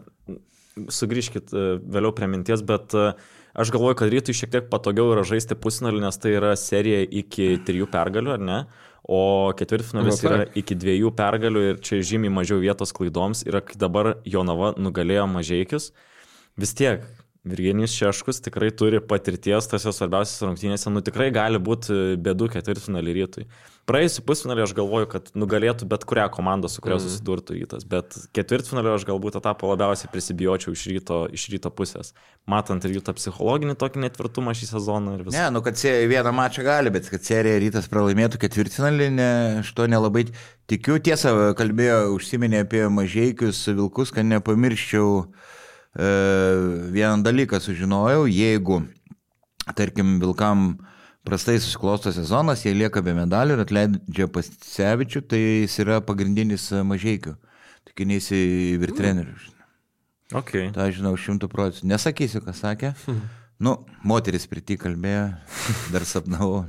sugrįžkit vėliau prie minties, bet aš galvoju, kad Rytui šiek tiek patogiau yra žaisti pusfinalį, nes tai yra serija iki trijų pergalių, ar ne? O ketvirtfinalis no, yra iki dviejų pergalių ir čia žymiai mažiau vietos klaidoms. Ir kai dabar Jonava nugalėjo Mažeikius, vis tiek Virginijus Šeškus tikrai turi patirties tose svarbiausiose rungtynėse, nu tikrai gali būti bėdų ketvirtfinalį Rytui. Praėjusį pusfinalį aš galvoju, kad nugalėtų bet kurią komandą, su kuria susidurtų Rytas, bet ketvirtfinalį aš galbūt etapą labiausiai prisibijočiau iš ryto, iš ryto pusės, matant ir Ryto psichologinį tokį netvirtumą šį sezoną ir visą. Ne, nu kad vieną mačą gali, bet kad serija Rytas pralaimėtų ketvirtfinalį, ne, aš to nelabai tikiu. Tiesa, kalbėjo, užsiminė apie Mažeikius, Vilkus, kad nepamirščiau. Vieną dalyką sužinojau, jeigu, tarkim, Vilkam prastai susiklosto sezonas, jie lieka be medalių ir atleidžia Pasevičių, tai jis yra pagrindinis Mažeikių. Tik neįsi vyr trenerių. Okay. Tai žinau, šimtų procentų. Nesakysiu, ką sakė. Nu, moteris pritį kalbėjo, dar sapnavau.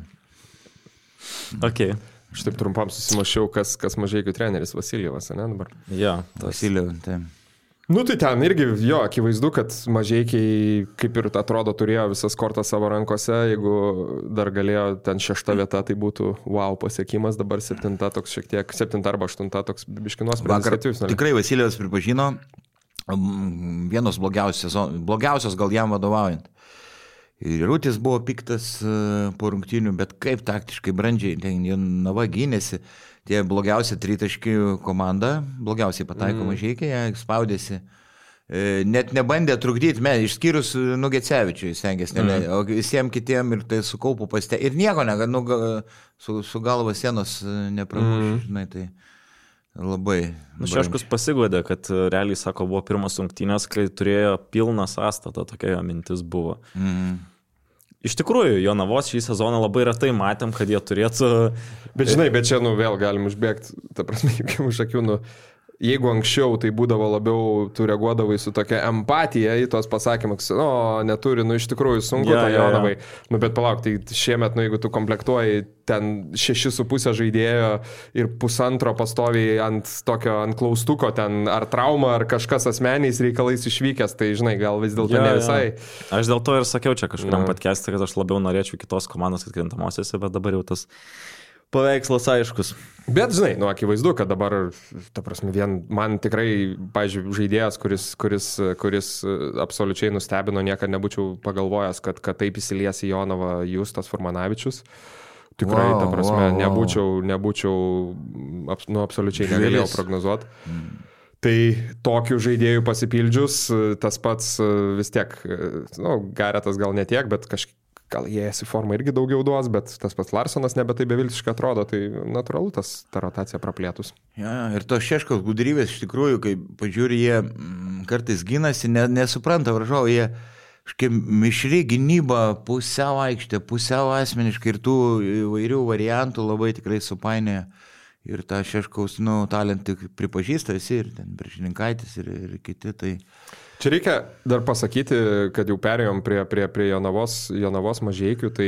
Okay. Aš taip trumpam susimašiau, kas, kas Mažeikių treneris Vasiljevas, ne dabar? Ja, Vasiljevas, tai. Nu tai ten irgi, jo, akivaizdu, kad Mažeikiai, kaip ir atrodo, turėjo visas kortas savo rankose, jeigu dar galėjo ten šešta vieta, tai būtų wow pasiekimas, dabar septinta toks šiek tiek, septinta arba aštunta toks biškinos sprendis. Tikrai Vasiljevas pripažino vienos blogiausios sezonų, blogiausios gal jam vadovaujant. Ir Rūtis buvo piktas po rungtynių, bet kaip taktiškai brandžiai, ten Jonava gynėsi. Tie blogiausia tritaškių komanda, blogiausiai pataiko mm. Mažeikiai, jie spaudėsi. Net nebandė trukdyti, me, išskyrus Nugecevičiui stengiasi, mm. o visiems kitiem ir tai su kaupu paste. Ir nieko, ne, nu, su, su galva sienos nepramuš, mm. žinai, tai labai. Nu, Šeškus pasigodė, kad realiai, sako, buvo pirmas rungtynės, kai turėjo pilną sąstatą, tokia jo mintis buvo. Mm. Iš tikrųjų, Jonavos šį sezoną labai retai matėm, kad jie turėtų... Bet žinai, bet čia, nu, vėl galim užbėgti, ta prasme, kaip už akių, nu, jeigu anksčiau tai būdavo labiau, tu reaguodavai su tokia empatija į tos pasakymus, o, neturi, nu, iš tikrųjų sunku ja, tą Jonavai. Ja, ja. Nu, bet palauk, tai šiemet, nu, jeigu tu komplektuoji ten šeši su pusė žaidėjo ir pusantro pastoviai ant tokio, ant klaustuko ten, ar trauma, ar kažkas asmeniais reikalais išvykęs, tai, žinai, gal vis dėlto ja, ne visai. Ja. Aš dėl to ir sakiau čia kažkuriam podcast'e, kad aš labiau norėčiau kitos komandos atkrintamosiose, bet dabar jau tas paveikslas aiškus. Bet, žinai, nu, akivaizdu, kad dabar, ta prasme, vien man tikrai, pavyzdžiui, žaidėjas, kuris, kuris, kuris absoliučiai nustebino, niekada nebūčiau pagalvojęs, kad, kad taip įsilies į Jonavą Justas Furmanavičius. Tikrai, wow, ta prasme, wow, wow. nebūčiau, nebūčiau, nu, absoliučiai negalėjau prognozuoti. Mm. Tai tokių žaidėjų pasipildžius, tas pats vis tiek, nu, Garetas gal ne tiek, bet kažkiek, gal jie į formą irgi daugiau duos, bet tas pats Larsonas nebe tai beviltiškai atrodo, tai natūralu tas ta rotacija praplėtus. Ja, ir tos Šeškaus gudrybės iš tikrųjų, kai pažiūri, jie kartais ginasi, ne, nesupranta varžovų, jie kažkaip mišri gynyba, pusiau aikštė, pusiau asmeniškai ir tų įvairių variantų labai tikrai supainėja. Ir tą Šeškaus, nu, talentį pripažįsta visi ir ten Beržininkaitis ir, ir kiti. Tai... Čia reikia dar pasakyti, kad jau perėjom prie, prie, prie Jonavos, Jonavos Mažeikių, tai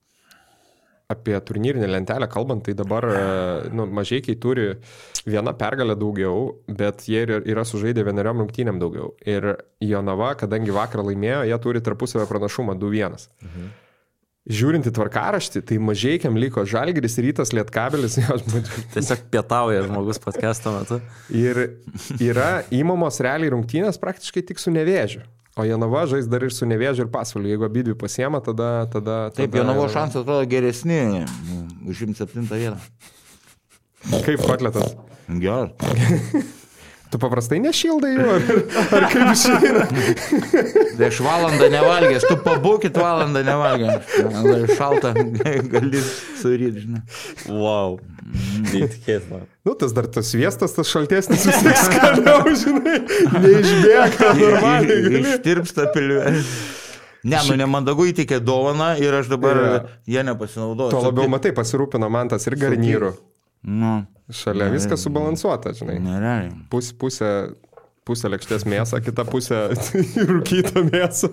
apie turnyrinę lentelę kalbant, tai dabar nu, Mažeikiai turi vieną pergalę daugiau, bet jie yra sužaidę vieneriom rungtynėm daugiau. Ir Jonava, kadangi vakar laimėjo, jie turi tarpusavio pranašumą du vienas. Mhm. Žiūrint į tvarkaraštį, tai Mažeikiam liko Žalgiris, Rytas, Lietkabelis. Tiesiog pietauja žmogus podcast'o metu. Ir yra įmamos realiai rungtynės praktiškai tik su Nevėžiu. O Jonava žais dar ir su Nevėžiu ir Pasvaliu. Jeigu abidvi pasiema, tada... tada Taip, Jonavo šansai atrodo geresni, užimt septintą vietą. Kaip kotletas? Geras. Tu paprastai nešildai jų, ar, ar kaip išeina? Tai aš valandą nevalgęs, tu pabūkit valandą nevalgęs. Šalta, gali suryti, žinai. Wow, neįtikėtina. Nu, tas dar tas sviestas, tas šaltesnis vis tiek skaniau, žinai, neišbėga normaliai. Ištirpsta pilvė. Ne, nu nemandagu įtikė dovaną ir aš dabar ja. jie nepasinaudoju. Tuo labiau, matai, pasirūpino man tas ir garnyrų. Nu, šalia ne, viskas subalansuota, žinai. Nerealiai. Pus, pusė, pusė lėkštės mėsą, kita pusė rūkyta mėsą.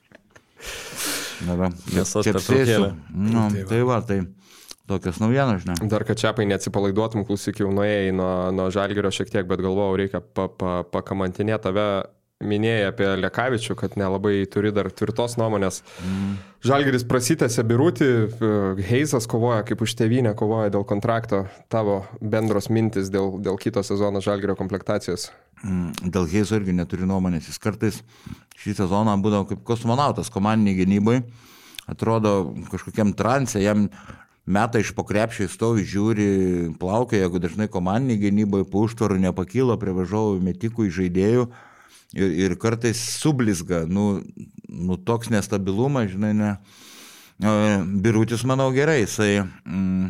Dabar, čia apsėsiu. Nu, tai va, tai tokios naujienos, žinai. Dar kad čiapai neatsipalaiduotum, klausyk, jau nuėjai nuo, nuo Žalgirio šiek tiek, bet galvojau, reikia pa, pa, pakamantinėti tave. Minėjai apie Lekavičių, kad nelabai turi dar tvirtos nuomonės. Mm. Žalgiris prasitęsė birutį, Heizas kovoja kaip už tėvynę, kovoja dėl kontrakto. Tavo bendros mintis dėl, dėl kito sezono Žalgirio komplektacijos. Mm, dėl Heizo irgi neturi nuomonės. Jis kartais šį sezoną būdavo kaip kosmonautas komandiniai gynybai. Atrodo kažkokiam transė, jam metą iš pokrepšio stovi, žiūri, plaukia, jeigu dažnai komandiniai gynybai po užtvarų nepakyla prie važovų metikų į žaidėjų. Ir, ir kartais sublizga, nu, nu toks nestabilumas, žinai, ne. Birutis, manau, gerai, jisai mm,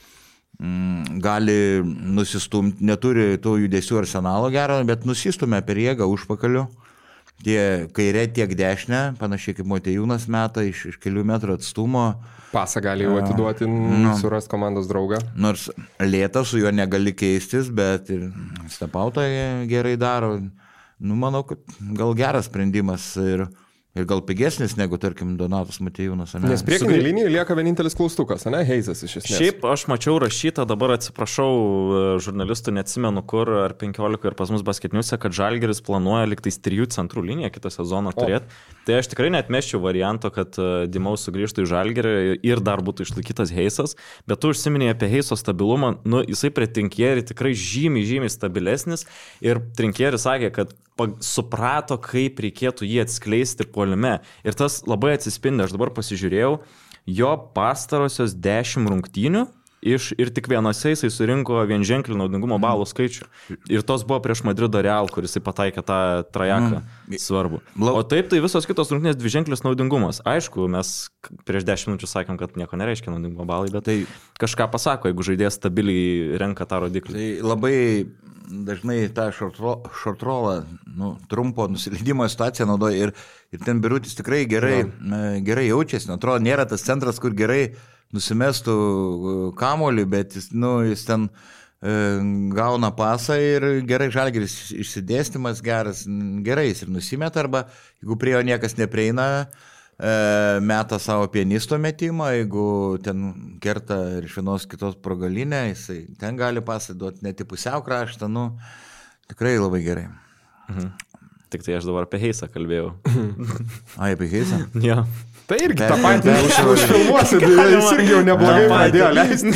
mm, gali nusistumti, neturi tų judesių arsenalo gero, bet nusistumė per jėgą užpakaliu. Tie kairė tiek dešinė, panašiai kaip Motiejūnas meta iš, iš kelių metrų atstumo. Pasą gali jau atiduoti, nu, surast komandos draugą. Nors lėtas, su juo negali keistis, bet ir stepautai gerai daro. Nu, manau, kad gal geras sprendimas ir, ir gal pigesnis negu, tarkim, Donatas Motiejūnas. Nes priekinė Sugrį... linija lieka vienintelis klaustukas, ne? Heizas iš esmės. Šiaip aš mačiau rašytą, dabar atsiprašau žurnalistų, neatsimenu kur, ar penkiolika ir pas mus basketniuose, kad Žalgiris planuoja liktais trijų centrų liniją kitą sezoną turėti. Tai aš tikrai neatmesčiau varianto, kad Dimaus sugrįžtų į Žalgirį ir dar būtų išlaikytas Heizas, bet tu užsiminėjai apie Heizo stabilumą, nu, jisai prie Trinkierį tikrai žymiai, žymiai stabilesnis ir Trinkieris sakė, kad suprato, kaip reikėtų jį atskleisti puolime. Ir tas labai atsispindi, aš dabar pasižiūrėjau, jo pastarosios dešimt rungtynių iš, ir tik vienose jisai surinko vienženklį naudingumo balų skaičių. Ir tos buvo prieš Madrido Real, kuris pataikė tą trajeką mm. svarbu. O taip, tai visos kitos rungtynės dviženklis naudingumas. Aišku, mes prieš dešimt minučių sakėm, kad nieko nereiškia naudingumo balai, bet tai kažką pasako, jeigu žaidėjas stabiliai renka tą rodiklį. Tai labai dažnai tą short-rollą, nu, trumpo nusileidimo situaciją naudoja ir, ir ten Birutis tikrai gerai, no. gerai jaučiasi. Atrodo, nėra tas centras, kur gerai nusimestų kamolį, bet jis, nu, jis ten e, gauna pasą ir gerai Žalgiris išsidėstymas geras, gerai jis ir nusimeta, arba jeigu prie jo niekas neprieina, e, meta savo pianisto metimą, jeigu ten kerta ir iš vienos kitos progalinę, jisai ten gali pasą duoti net į pusiau kraštą, nu, tikrai labai gerai. Mhm. Tik tai aš dabar apie Heizą kalbėjau. Ai, apie Heizą? Jo. Tai irgi tą patį užfilmuosi, jis irgi jau neblogai pradėjo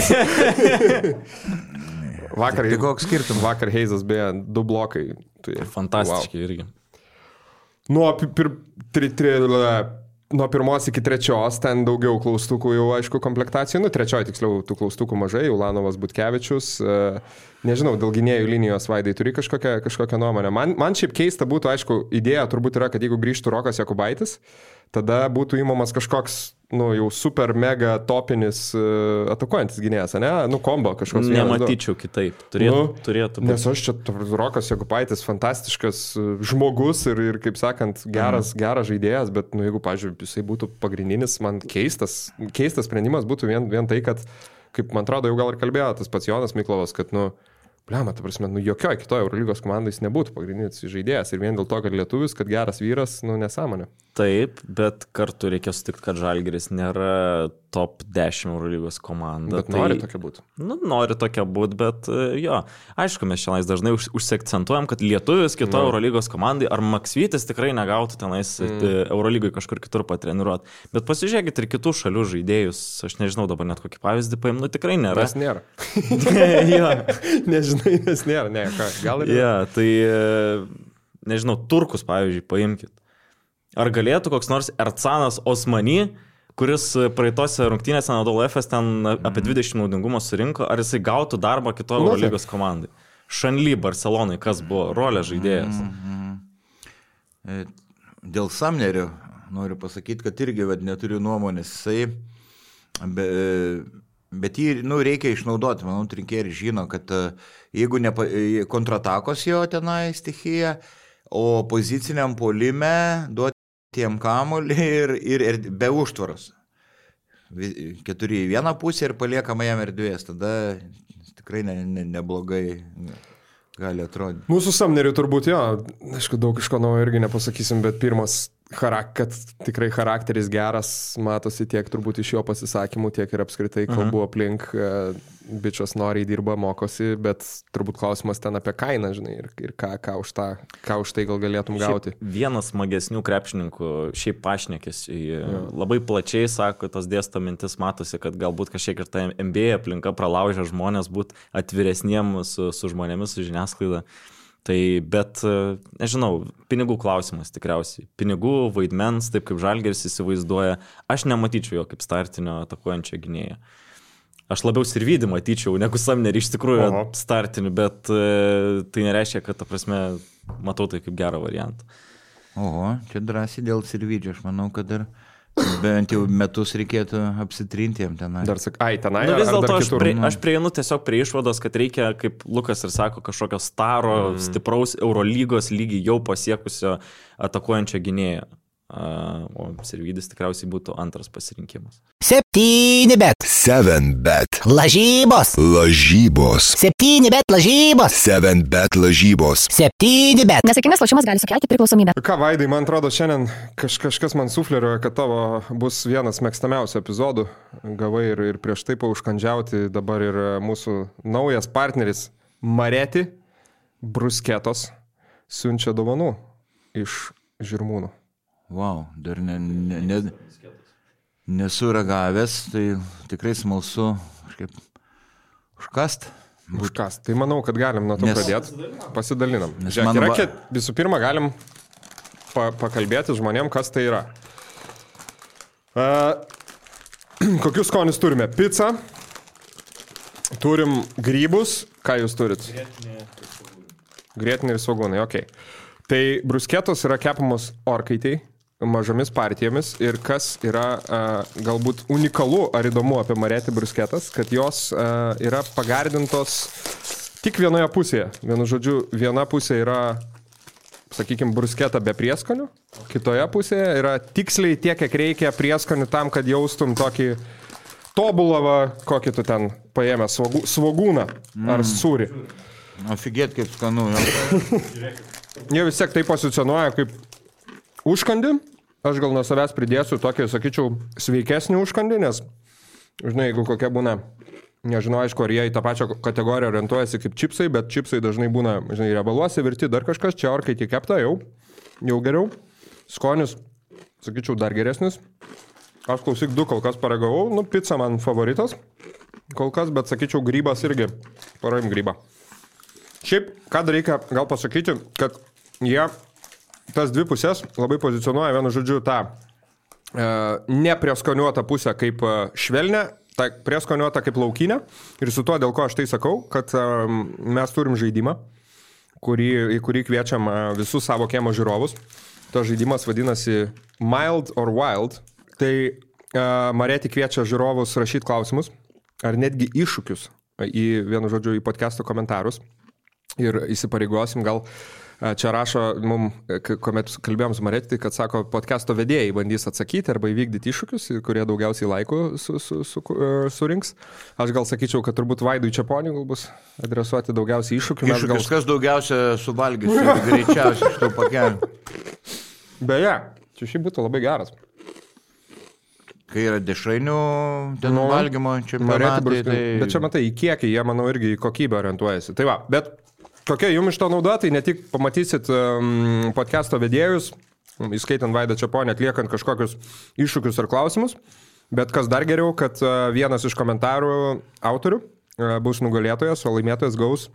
leisti. Vakar, tai koks skirtum? Vakar Heizas beje du blokai. Tai, fantastiškai wow. irgi. Nuo, pir, tri, tri, nuo pirmos iki trečios ten daugiau klaustukų jau aišku komplektacijų. Nu, trečioji tiksliau tų klaustukų mažai, Ulanovas, Butkevičius. Nežinau, dėl gynėjų linijos, Vaidai, turi kažkokią, kažkokią nuomonę. Man, man šiaip keista būtų, aišku, idėja turbūt yra, kad jeigu grįžtų Rokas Jokubaitis, tada būtų įmamas kažkoks nu, jau super mega topinis uh, atakuojantis gynėjas, ne? Nu, kombo kažkoks. Nematyčiau vienas, kitaip. Turėtų, nu, turėtų būti. Nes aš čia, Rokas Jokubaitis, fantastiškas žmogus ir, ir kaip sakant, geras, mm. geras žaidėjas, bet, nu, jeigu, pažiūrėjau, jisai būtų pagrindinis, man keistas, keistas sprendimas būtų vien, vien tai, kad, kaip man atrodo, jau gal ir kalbėjo tas pats Jonas Miklovas, kad, nu, Bliama, ta prasme, nu, jokioj kitoje Eurolygos komandai jis nebūtų pagrindinis žaidėjas ir vien dėl to, kad lietuvis, kad geras vyras, nu, nesąmonė. Taip, bet kartu reikia sutikti, kad Žalgiris nėra top dešimt Eurolygos komanda. Bet tai, nori tokia būti. Nu, nori tokia būti, bet jo, aišku, mes šiandien dažnai už, užsiakcentuojam, kad lietuvis kitoje no. Eurolygos komandai ar Maksvytis tikrai negautų tenais mm. Eurolygai kažkur kitur patreniruoti. Bet pasižiūrėkit ir kitų šalių žaidėjus, aš nežinau dabar net kokį pavyzdį paim, nu tikrai nėra. Nes nėra. ja. Nežinai, nes nėra, ne, ką, gal ir. Ja, tai, nežinau, turkus, pavyzdžiui, paimkit. Ar galėtų koks nors Ercanas Osmani, kuris praeitose rungtynėse Anadolu Efes ten apie dvidešimt naudingumo surinko, ar jisai gautų darbą kitoje Eurolygos komandai? Šanly Barcelonai, kas buvo rolė žaidėjas? Mm-hmm. Dėl Samnerio noriu pasakyti, kad irgi vad, neturiu nuomonės. Jisai, be, bet jį nu, reikia išnaudoti. Manau, trinkėri žino, kad jeigu nepa, kontratakos jo tenai stichija, o poziciniam puolime duoti tiem kamuolį ir, ir, ir be užtvaros. Keturi į vieną pusę ir paliekama jam erdvės. Tada tikrai ne, ne, neblogai gali atrodyti. Mūsų Samneriu turbūt jo, aišku, daug iš ko naujo irgi nepasakysim, bet pirmas, charak, kad tikrai charakteris geras, matosi tiek turbūt iš jo pasisakymų, tiek ir apskritai kalbų aplink, bičias noriai dirba, mokosi, bet turbūt klausimas ten apie kainą, žinai, ir, ir ką, ką, už tą, ką už tai gal galėtum gauti. Šiaip vienas smagesnių krepšininkų, šiaip pašnekės, labai plačiai sako, tas dėsto mintis, matosi, kad galbūt kažkiek ir ta N B A aplinka pralaužia žmonės būti atviresniem su, su žmonėmis, su žiniasklaida. Tai, bet, nežinau, pinigų klausimas tikriausiai. Pinigų, vaidmens, taip kaip Žalgiris įsivaizduoja, aš nematyčiau jo kaip startinio atakuojančio gynėjo. Aš labiau Sirvydį matyčiau, negu Samnerį iš tikrųjų Oho. startinių, bet tai nereiškia, kad, ta prasme, matau tai kaip gerą variantą. Oho, čia drąsiai dėl Sirvydžio, aš manau, kad dar bent jau metus reikėtų apsitrinti jam tenai. Dar sak, ai, tenai, nu, vis dėlto aš, prie, nu. aš prieinu tiesiog prie išvados, kad reikia, kaip Lukas ir sako, kažkokio staro, mm. stipraus Eurolygos lygį jau pasiekusio atakuojančio gynėjo. Uh, o Sirvydis tikriausiai būtų antras pasirinkimas. Septyni bet. Seven bet. Lažybos. Lažybos. Septyni bet lažybos. Seven bet lažybos. Septyni bet. Nesėkmingas lošimas gali sukelti priklausomybę. Ką, Vaidai, man atrodo, šiandien kaž, kažkas man sufleruoja, kad tavo bus vienas mėgstamiausių epizodų. Gavai ir, ir prieš tai paužkandžiauti dabar ir mūsų naujas partneris Mareti Brusketos siunčia dovanų iš Žirmūnų. Wow, dar ne, ne, ne, nesu ragavęs, tai tikrai smalsu kažkaip užkast. Užkast. Tai manau, kad galim nuo to Nes, pradėti. Pasidalinam. Nes Žiūrėk, man yra, va... ket, visų pirma, galim pa, pakalbėti žmonėm, kas tai yra. Uh, kokius skonius turime? Pica. Turim grybus. Ką jūs turit? Grietinė ir svogūnai, okei. Okay. Tai brusketos yra kepamos orkaitėj, mažomis partijomis ir kas yra uh, galbūt unikalu ar įdomu apie Mareti brusketas, kad jos uh, yra pagardintos tik vienoje pusėje. Vienu žodžiu, viena pusė yra, sakykime, brusketa be prieskonių, kitoje pusėje yra tiksliai tiek, kiek reikia prieskonių tam, kad jaustum tokį tobulavą, kokį tu ten paėmė svogū, svogūną mm. ar sūrį. Afigėt, kaip skanu. Jie vis tiek tai pozicionuoja kaip užkandį. Aš gal nuo savęs pridėsiu tokį, sakyčiau, sveikesnį užkandį, nes, žinai, jeigu kokia būna, nežinau, aišku, ar jie į tą pačią kategoriją orientuojasi kaip čipsai, bet čipsai dažnai būna, žinai, riebaluose virti, dar kažkas, čia orkaitė kepta, jau, jau geriau. Skonis, sakyčiau, dar geresnis. Aš klausyk du kol kas paragavau, nu, pizza man favoritas kol kas, bet, sakyčiau, grybas irgi, paraim grybą. Šiaip, ką dar reikia gal pasakyti, kad jie tas dvi pusės labai pozicionuoja, vienu žodžiu, tą e, neprieskoniuotą pusę kaip švelnę, tą prieskoniuotą kaip laukinę. Ir su tuo, dėl ko aš tai sakau, kad e, mes turim žaidimą, kurį, į kurį kviečiam visus savo kiemo žiūrovus. Tas žaidimas vadinasi Mild or Wild. Tai Marėti kviečia žiūrovus rašyti klausimus, ar netgi iššūkius į, vienu žodžiu, į podcast'o komentarus. Ir įsipareigosim, gal čia rašo, mum, kuomet kalbėjom su Marėti, tai kad sako, podcast'o vedėjai bandys atsakyti arba įvykdyti iššūkius, kurie daugiausiai laikų su, su, su, surinks. Aš gal sakyčiau, kad turbūt Vaidui Čeponiui gal bus adresuoti daugiausiai iššūkių. Iššūkius, gal... kas daugiausia suvalgys, greičiausiai iš to pakelio. Beje, čia šį būtų labai geras. Kai yra dešrainių ten Nu, valgymo Marėti čempionatai, Bruškin- tai... Bet čia matai, į kiekį jie, manau, irgi į kokybę orientuojasi. Tai va, bet kokia jums iš to nauda, tai ne tik pamatysit um, podcast'o vedėjus, um, įskaitant Vaidą Čeponį, atliekant kažkokius iššūkius ar klausimus, bet kas dar geriau, kad uh, vienas iš komentarų autorių uh, bus nugalėtojas, o laimėtojas gaus,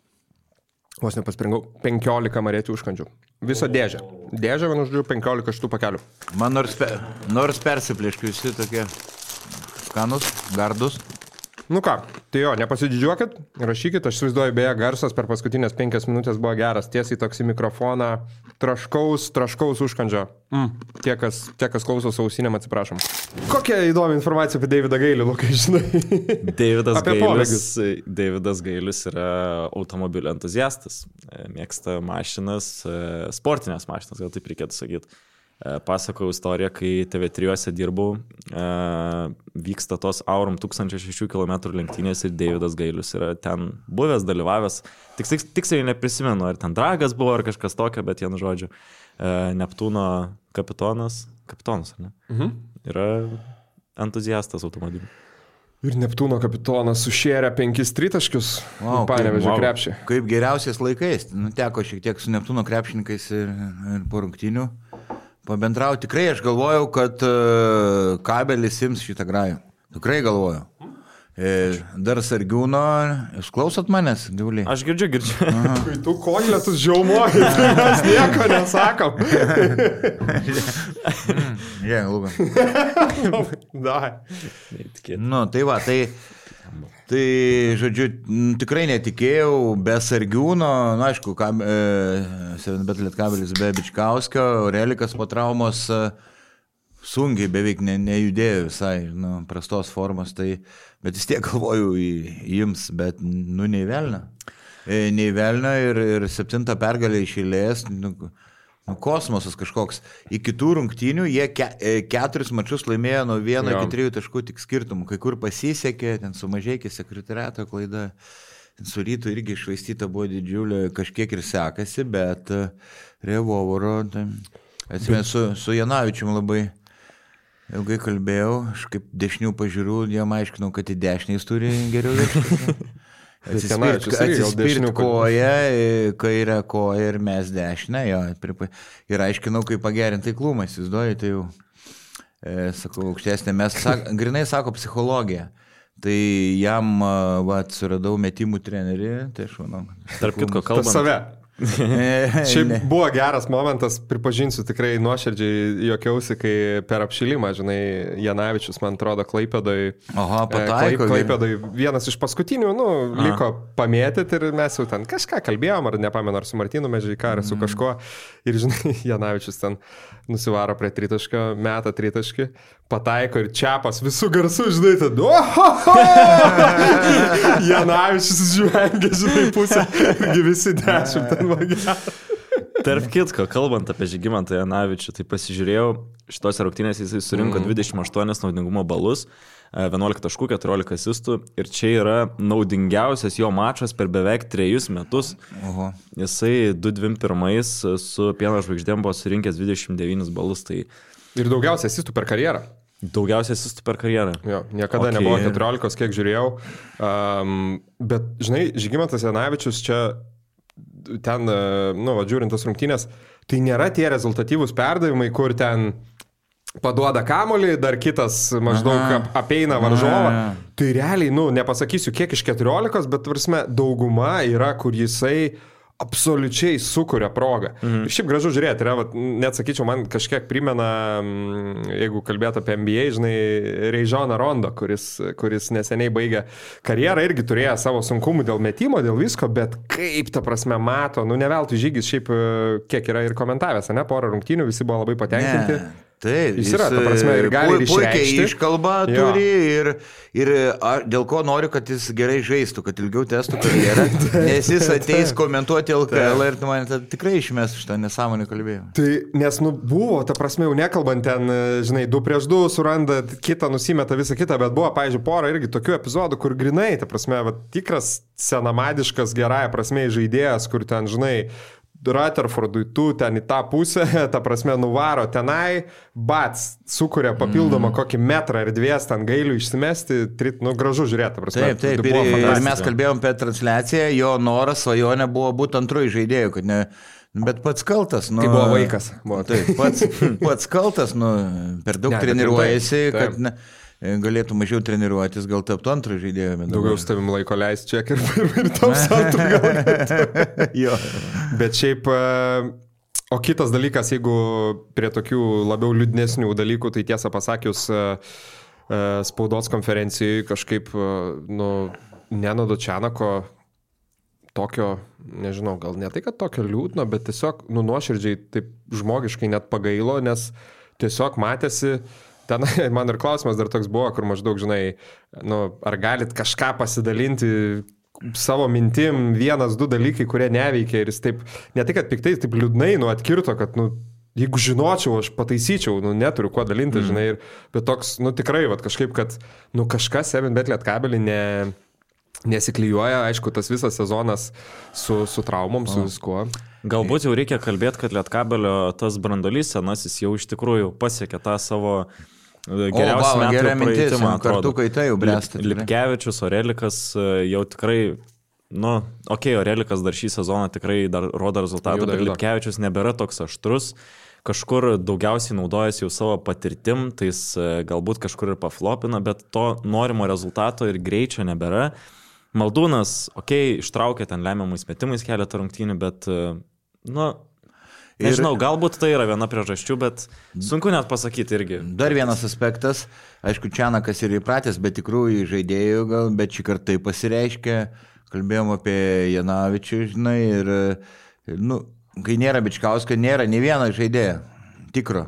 vos nepaspringau, penkiolika Marėti užkandžių. Visą dėžę. Dėžę, vienu žodžiu, penkiolika šitų pakelių. Man nors, pe, nors persiplėškiu visi tokie skanus, gardus. Nu ką, tai jo, nepasididžiuokit, rašykit, aš įsivaizduoju, beje, garsas per paskutinės penkias minutės buvo geras, tiesiai toks į mikrofoną, traškaus, traškaus užkandžio. Mm. Tie, kas, tie, kas klauso sausinėm, atsiprašom. Kokia įdomi informacija apie Davidą Gailį, Lukai, žinai? Davidas Apie Gailius, pomėgius. Davidas Gailius yra automobilių entuziastas. Mėgsta mašinas, sportinės mašinas, gal taip reikėtų sakyti. Pasakojau istoriją, kai T V trijose dirbau, vyksta tos Aurum tūkstančio šešių kilometrų lenktynės ir Davidas Gailius yra ten buvęs, dalyvavęs. Tiksliai tiks, neprisimenu, ar ten Dragas buvo, ar kažkas tokio, bet vienu žodžiu, Neptūno kapitonas, kapitonas, ar ne? Mhm. Yra entuziastas automobilių. Ir Neptūno kapitonas sušėrė penkis tritaškius, Wow, Panevėžio wow. krepšį. Kaip geriausiais laikais. Nu, teko šiek tiek su Neptūno krepšininkais ir, ir po rungtynių pabendrauti. Tikrai aš galvojau, kad uh, kabelis ims šitą grajų. Tikrai galvojau. E, dar Sargiūno, jūs klausot manęs, gyvuliai? Aš girdžiu, girdžiu. Kai tu koklėtus žiaumoji, tai mes nieko nesakom. Jie, Luka. Dai. Nu, tai va, tai, tai žodžiu, m, tikrai netikėjau, be Sargiūno, na, aišku, kam, e, bet Lietkabelis be Bičkauskio, Aurelikas po traumos e, sunkiai beveik ne, nejudėjo visai, nu, prastos formos, tai, bet vis tiek galvoju į, į jums, bet, nu, nei velna. E, nei velna ir, ir septintą pergalę iš eilės, nu, nu, kosmosas kažkoks. Į kitų rungtynių jie ke, e, keturis mačius laimėjo nuo vieno Jo. iki trijų taškų tik skirtumų. Kai kur pasisekė, ten sumažėkė sekretariato klaida, su Rytu irgi išvaistyta buvo didžiulė, kažkiek ir sekasi, bet e, Revolvero, tai, atsimė, su, su Janavičium labai ilgai kalbėjau, aš kaip dešinių pažiūrų, jam aiškinau, kad į dešinį jis turi geriau veikti. Janavičius irgi gal Atsispirt dešinių koją, kairę koją ir mes dešinę, jo, pripa- ir aiškinau, kaip pagerinti taiklumą, įsivaizduoju, tai jau, e, sakau, aukštesnė, mes, sak, grinai sako psichologija. Tai jam, va, suradau metimų trenerį, tai aš manau. Tarp kitko, Pas kalbant. save. E, Šiaip ne. buvo geras momentas, pripažinsiu, tikrai nuoširdžiai juokiausi, kai per apšilimą, žinai, Janavičius, man atrodo, Klaipėdoj. Oho, e, pataiko. Klaip- Klaipėdoj vienas iš paskutinių, nu, liko pamėtyti ir mes jau ten kažką kalbėjom, ar nepamenu, ar su Martynu Mežeika, ar su kažkuo. Ir, žinai, Janavičius ten nusivaro prie tritaškio, meta tritaškį, pataiko ir Čiapas visų garsų, žinai, tada. Ohoho! Janavičius žvengia, žinai, pusę. Irgi visi dešimt ten vagia. Tarp kitko, kalbant apie Žygimantą Janavičių, tai pasižiūrėjau, šitose rungtynėse jis surinko mm. dvidešimt aštuonis naudingumo balus, vienuolika taškų, keturiolika asistų ir čia yra naudingiausias jo mačas per beveik trejus metus. Oho. Jisai du dvim pirmais su Pieno žvaigždėm buvo surinkęs dvidešimt devynis balus, tai Ir daugiausiai asistų per karjerą. daugiausiai asistų per karjerą. Jo, niekada Okay. okay. nebuvo keturiolikos, kiek žiūrėjau. Um, bet, žinai, Žygimantas Janavičius čia, ten, uh, nu, va, žiūrint tas rungtynės, tai nėra tie rezultatyvūs perdavimai, kur ten paduoda kamuolį, dar kitas maždaug Aha. ap, apeina varžovą. Aha. Tai realiai, nu, nepasakysiu kiek iš keturiolikos, bet, varsime, dauguma yra, kur jisai absoliučiai sukuria progą. Mhm. Ir šiaip gražu žiūrėti, yra, vat, net sakyčiau, man kažkiek primena, jeigu kalbėt apie N B A, žinai, Reižoną Rondo, kuris, kuris neseniai baigė karjerą, irgi turėjo savo sunkumų dėl metimo, dėl visko, bet kaip ta prasme mato, nu ne veltui Žygis šiaip kiek yra ir komentavęs, ne, porą rungtynių, visi buvo labai patenkinti. Ne. Taip, Jis yra, ta prasme, ir gali ir puikiai išreikšti. iškalbą Jo. turi ir, ir a, dėl ko noriu, kad jis gerai žaistų, kad ilgiau testų karjerą, nes jis ateis komentuoti L K L ir tu man tikrai išmes šitą nesąmonį kalbėjimą. Tai, nes, nu, buvo, ta prasme, jau nekalbant ten, žinai, du prieš du suranda kitą, nusimeta visą kitą, bet buvo, pavyzdžiui, pora irgi tokių epizodų, kur grinai, ta prasme, va, tikras senamadiškas gerąją prasme žaidėjas, kur ten, žinai, Rutherfordui tu ten į tą pusę, ta prasme, nuvaro tenai, bats, sukuria papildomą mm. kokį metrą ir dvies ten gailių išsimesti, trit, nu, gražu žiūrėti, ta prasme. Taip, taip, ir, ir mes kalbėjom apie transliaciją, jo noras, svajonė buvo būti antrųjų žaidėjų, kad ne, bet pats kaltas. Nu, tai buvo vaikas. Buvo. Taip, pats, pats kaltas, nu, per daug ne, treniruojasi, kad... Ne, galėtų mažiau treniruotis, gal taptų antrą žaidėjų. Daugiau su tavim laiko leis čia ir, ir, ir taps antrą galėtų. Bet šiaip, o kitas dalykas, jeigu prie tokių labiau liūdnesnių dalykų, tai tiesą pasakius, spaudos konferencijai kažkaip, nu, Nenado Čianako tokio, nežinau, gal ne tai, kad tokio liūdno, bet tiesiog, nu, nuoširdžiai, taip žmogiškai net pagailo, nes tiesiog matėsi. Ten man ir klausimas dar toks buvo, kur maždaug, žinai, nu, ar galit kažką pasidalinti savo mintim, vienas, du dalykai, kurie neveikia ir jis taip, ne tik, kad piktai, taip liūdnai, nu, atkirto, kad, nu, jeigu žinočiau, aš pataisyčiau, nu, neturiu kuo dalinti, mm. žinai, ir, bet toks, nu, tikrai, va, kažkaip, kad, nu, kažkas seven bet Lietkabelį ne... nesiklijuoja, aišku, tas visas sezonas su, su traumom, su viskuo. Galbūt jau reikia kalbėti, kad Lietkabelio tas brandolys senasis jau iš tikrųjų pasiekė tą savo geriausią metų praeitimą. Kartu kaita jau bręsta. Lipkevičius, Orelikas jau tikrai, nu, okei, okay, Orelikas dar šį sezoną tikrai dar rodo rezultatą, bet Lipkevičius nebėra toks aštrus. Kažkur daugiausiai naudojasi jau savo patirtim, tai jis galbūt kažkur ir paflopina, bet to norimo rezultato ir greičio nebėra. Maldūnas, okei, okay, ištraukė ten lemiamais metimais keletą rungtynių, bet, nu, nežinau, galbūt tai yra viena priežasčių, bet sunku net pasakyti irgi. Dar vienas aspektas, aišku, Čianakas ir įpratęs, bet tikrųjų žaidėjų gal, bet šį kartą tai pasireiškia, kalbėjom apie Janavičių, žinai, ir, nu, kai nėra Bičkausko, nėra nei vieno žaidėjo, tikro.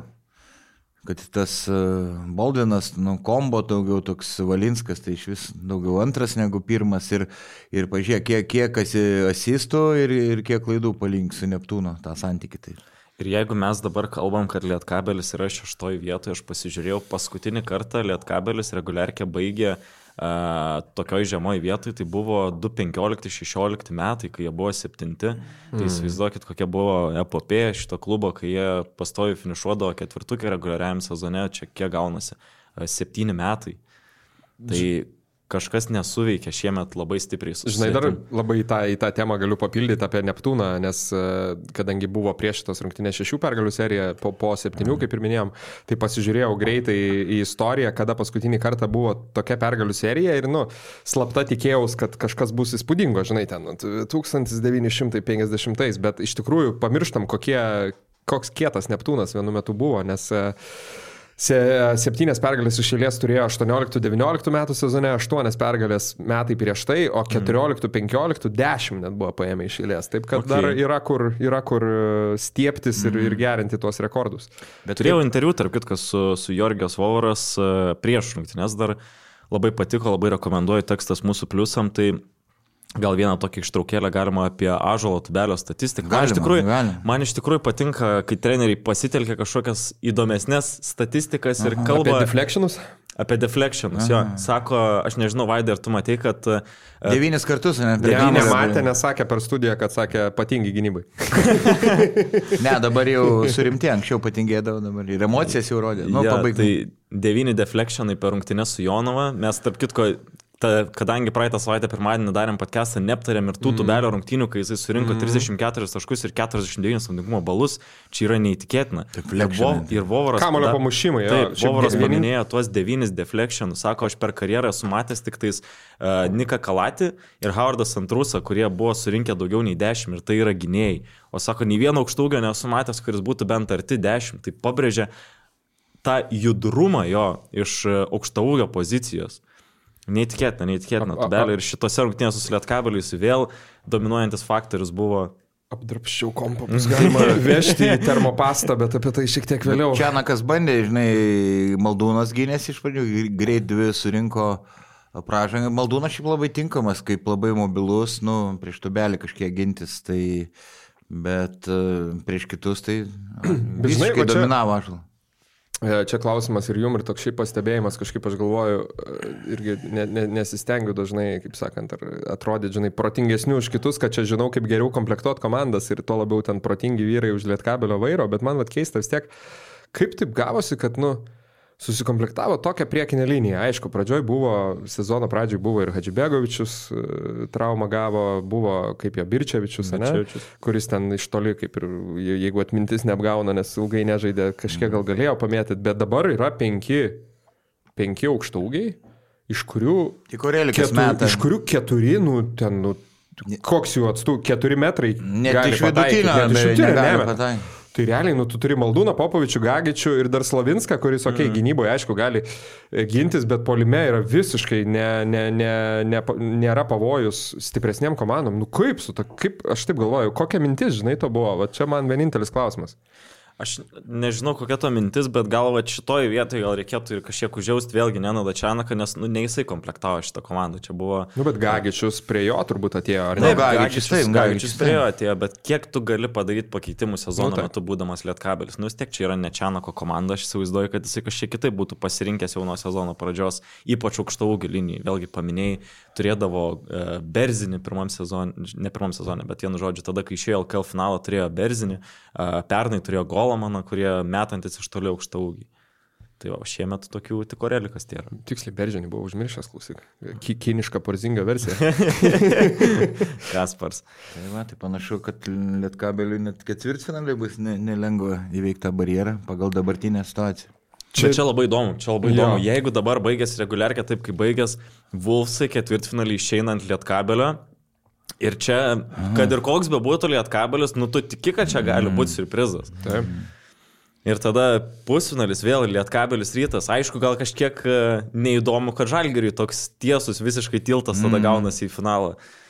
Kad tas Baldvinas, nu, kombo daugiau toks Valinskas, tai iš vis daugiau antras negu pirmas ir, ir pažiūrėk, kiek, kiek asistų ir, ir kiek klaidų palink su Neptūno tą santykį. Tai. Ir jeigu mes dabar kalbam, kad Lietkabelis yra šeštoj vietoje, aš pasižiūrėjau paskutinį kartą Lietkabelis reguliarkę baigė Uh, tokioj žemoj vietoj, tai buvo du penkiolikti šešiolikti metai, kai jie buvo septinti. Mm. Tai įsivaizduokit, kokia buvo epopėja šito klubo, kai jie pastovi finišuodavo ketvirtukį reguliariajam sezone, čia kiek gaunasi, uh, septyni metai. Tai kažkas nesuveikia šiemet labai stipriai susietim. Žinai, dar labai į tą, į tą temą galiu papildyti apie Neptūną, nes kadangi buvo prieš šitos rungtynės šešių pergalių serija po, po septynių, kaip ir minėjom, tai pasižiūrėjau greitai į istoriją, kada paskutinį kartą buvo tokia pergalių serija ir, nu, slapta tikėjaus, kad kažkas bus įspūdingo, žinai, ten tūkstantis devyni šimtai penkiasdešimtais, bet iš tikrųjų pamirštam, kokie, koks kietas Neptūnas vienu metu buvo, nes septynias pergalės iš eilės turėjo aštuonioliktų devynioliktų metų sezone, aštuonias pergalės metai prieš tai, o keturioliktų penkioliktų dešimt net buvo paėmę iš eilės. Taip kad okay. dar yra kur, yra kur stieptis ir, ir gerinti tuos rekordus. Bet turėjau kaip... interviu, tarp kitką, su, su Jorgijos Vovoras prieš rungtynes dar labai patiko, labai rekomenduoju tekstas mūsų pliusam, tai gal vieną tokį ištraukėlę galima apie Ąžuolo Tubelio statistiką. Man, iš tikrųjų, man iš tikrųjų patinka, kai treneriai pasitelkia kažkokias įdomesnės statistikas ir Aha, kalba... Apie deflectionus? Apie deflectionus, jo. Sako, aš nežinau, Vaidai, ar tu matei, kad... Devynis kartus, ne? Devynis matė, nesakė per studiją, kad sakė patingi gynybai. Ne, dabar jau surimti, anksčiau patingėdavo, dabar ir emocijas jau rodė. Nu, ja, pabaigti. Tai devyni deflectionai per rungtynes su Jonava. Mes, tarp kitko, ta, kadangi praeitą savaitę pirmadienį darėm podcastą, neaptarėm ir tų mm. Tubelio rungtynių, kai jisai surinko mm. trisdešimt keturis taškus ir keturiasdešimt devynis naudingumo balus, čia yra neįtikėtina. Ir Vovoras... Kamuolio pamušimai, jo. Taip, Vovoras paminėjo tuos devynis deflectionus. Sako, aš per karjerą esu matęs tik tais uh, Niką Kalatį ir Howardą Santrusą, kurie buvo surinkę daugiau nei dešimt ir tai yra gynėjai. O sako, nei vieno aukštaūgio nesu matęs, kuris būtų bent arti dešimt. Tai pabrėžia tą judrumą jo iš aukštaūgio pozicijos. Neįtikėtina, neįtikėtina Tubelio ir šitose rungtynėse su Lietkabeliu jis vėl dominuojantis faktorius buvo. Apdrapščiau kompą, bus galima vežti į termopastą, bet apie tai šiek tiek vėliau. Čianakas bandė, žinai, Maldūnas gynėsi iš pradžių, greit dvi surinko pražangą. Maldūnas šiaip labai tinkamas, kaip labai mobilus, nu, prieš Tubelį kažkiek gintis, tai, bet prieš kitus tai visiškai čia... dominavo Ąžuolą. Čia klausimas ir jum, ir toks šiaip pastebėjimas, kažkaip aš galvoju, irgi ne, ne, nesistengiu dažnai, kaip sakant, atrodyti, žinai, protingesnių už kitus, kad čia žinau, kaip geriau komplektuot komandas ir to labiau ten protingi vyrai už Lietkabelio vairo, bet man vat keista vis tiek, kaip taip gavosi, kad, nu, susikomplektavo tokią priekinę liniją. Aišku, pradžioj buvo, sezono pradžioj buvo ir Hadžibegovičius traumą gavo, buvo kaip jo Birčevičius, ne, kuris ten iš toli, kaip ir jeigu atmintis neapgauna, nes ilgai nežaidė, kažkiek gal galėjo pamėtyti, bet dabar yra penki, penki aukštaugiai, iš kurių, ketur, iš kurių keturi, nu, ten, nu, koks jų atstų, keturi metrai net gali pataikyti. Net iš vidutinio negali pataikyti. Tai realiai, nu, tu turi Maldūną, Popovičių, Gagičių ir dar Slavinską, kuris, okei, okay, mm. gynyboje, aišku, gali gintis, bet puolime yra visiškai ne, ne, ne, ne, nėra pavojus stipresniem komandom. Nu, kaip su to, kaip, aš taip galvoju, kokia mintis, žinai, to buvo? Va čia man vienintelis klausimas. Aš nežinau, kokia to mintis, bet gal va šitoje vietoje gal reikėtų ir kažkiek užjausti vėlgi Nenadą Čianaką, nes, nu, ne jisai komplektavo šitą komandą, čia buvo... Nu, bet Gagičius prie jo turbūt atėjo, ar ne? Taip, Gagičius, taip, Gagičius prie jo atėjo, bet kiek tu gali padaryti pakeitimų sezono nu, metu būdamas Lietkabelis? Nu, vis tiek čia yra ne Čianako komanda, aš įsivaizduoju, kad jisai kažkiek kitaip būtų pasirinkęs jau nuo sezono pradžios, ypač aukštaūgių linijai. Vėlgi paminėjai, turėdavo uh, Berzinį pirmam sezonė, ne pirmam sezonė, bet vienu žodžiu, tada, kai išėjo L K L finalą, turėjo Berzinį, uh, pernai turėjo Golamaną, kurie metantis iš toliau aukštaūgį. Tai va, šiemet tokių tik Orelikas tėra. Tiksliai, Beržinį buvo užmiršęs, klausyk. Ki kiniška Porzinga versija. Kaspars. Tai va, tai panašu, kad Lietkabeliui net ketvirtfinaliai bus nelengva ne įveikti tą barjerą pagal dabartinę situaciją. Čia, čia labai įdomu, čia labai įdomu. Jo. Jeigu dabar baigėsi reguliarkė taip, kaip baigės, Wolfsai ketvirtfinalį išeina ant Lietkabelio. Ir čia, Aha. kad ir koks be būtų Lietkabelis, nu tu tiki, kad čia gali būti surprizas. Taip. Ir tada pusfinalis vėl Lietkabelis Rytas. Aišku, gal kažkiek neįdomu, kad Žalgiriui toks tiesus visiškai tiltas tada gaunasi į finalą.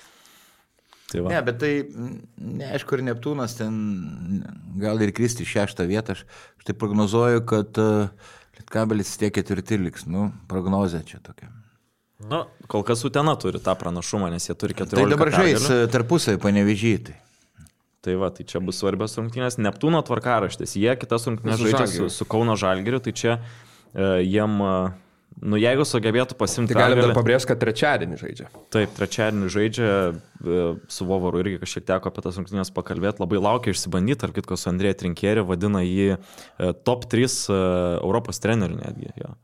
Tai va. Ne, bet tai, neaišku, ir Neptūnas ten gal ir kristi šeštą vietą. Aš, aš tai prognozuoju, kad Lietkabelis tiek ketvirti liks. Nu, prognozė čia tokia. Nu, kol kas Utena turi tą pranašumą, nes jie turi keturiolika. Tai dabar žais tarpusai Panevėžytai. Tai va, tai čia bus svarbios rungtynės. Neptūno tvarkaraštis. Jie kitas rungtynės žaidžia su, su Kauno Žalgiriu, tai čia uh, jiem, uh, nu jeigu sugebėtų pasimti... Tai galim dar pabrėžti, kad trečiadienį žaidžia. Taip, trečiadienį žaidžia, uh, su Vovaru irgi kažkiek teko apie tas rungtynės pakalbėti, labai laukia išsibandyti, tarp kitko su Andrėja Trinkėri, vadina jį uh, top trys uh, Europos trenerių netgi. Jo.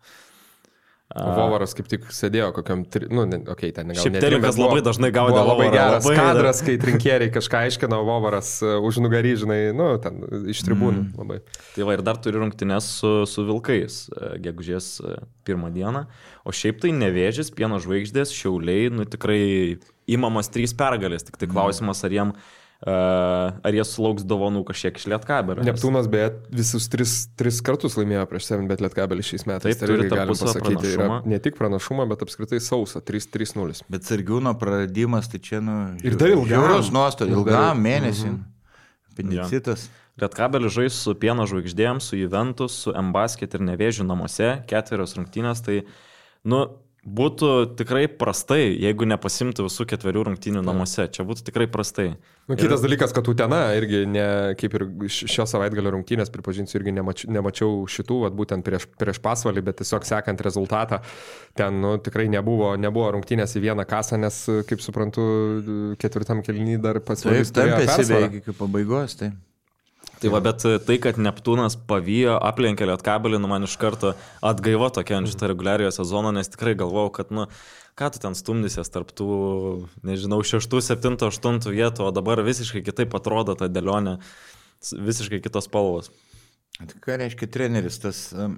Vovaras kaip tik sėdėjo kokiam, tri... nu, okei, okay, ten negal. Šiaip Telikas labai buvo, dažnai gaudė labai Vovarą. Geras labai kadras, kai Trinkieriai kažką aiškino, Vovaras uh, už nugarį, žinai, nu, ten iš tribūnų mm. labai. Tai va, ir dar turi rungtynes su, su Vilkais, gegužės pirmą dieną. O šiaip tai Nevėžis, Pieno žvaigždės, Šiauliai, nu tikrai įmamas trys pergalės, tik tai klausimas, ar jiem Uh, ar jie sulauks dovanų kažkiek iš Lietkabelio. Neptūnas beje visus tris, tris kartus laimėjo prieš seven bet Lietkabelį šiais metais. Taip, turi tarpusavio pranašumą. Ne tik pranašumą, bet apskritai sausą, trys nulis. Bet Sargiūno praradimas, tai čia, nu, ir dar žiaurus nuostoliai, ilgam mėnesį. Mhm. Apendicitas. Lietkabelis žais su Pieno žvaigždėm, su Juventus, su M-Basket ir Nevėžiu namuose, ketverios rungtynės, tai, nu, būtų tikrai prastai, jeigu nepasimtų visų ketverių rungtynių namuose. Čia būtų tikrai prastai. Nu, kitas ir... dalykas, kad Utena irgi, ne, kaip ir šio savaitgalio rungtynės, pripažinsiu, irgi nemačiau, nemačiau šitų, vat, būtent prieš, prieš Pasvalį, bet tiesiog sekant rezultatą, ten nu, tikrai nebuvo, nebuvo rungtynės į vieną kasą, nes, kaip suprantu, ketvirtam kėliny dar Pasvalis turėjo persvarą. Taip, iki pabaigos, tai. Tai va, bet tai, kad Neptūnas pavijo, aplenkė Lietkabelį, nu man iš karto atgaiva tokia ant šitą reguliariojo sezono, nes tikrai galvojau, kad, nu, ką tu ten stumdysies tarp tų, nežinau, šeštų, septintų, aštuntų vietų, o dabar visiškai kitaip atrodo ta dėlionė, visiškai kitos spalvos. Tai ką reiškia treneris, tas um,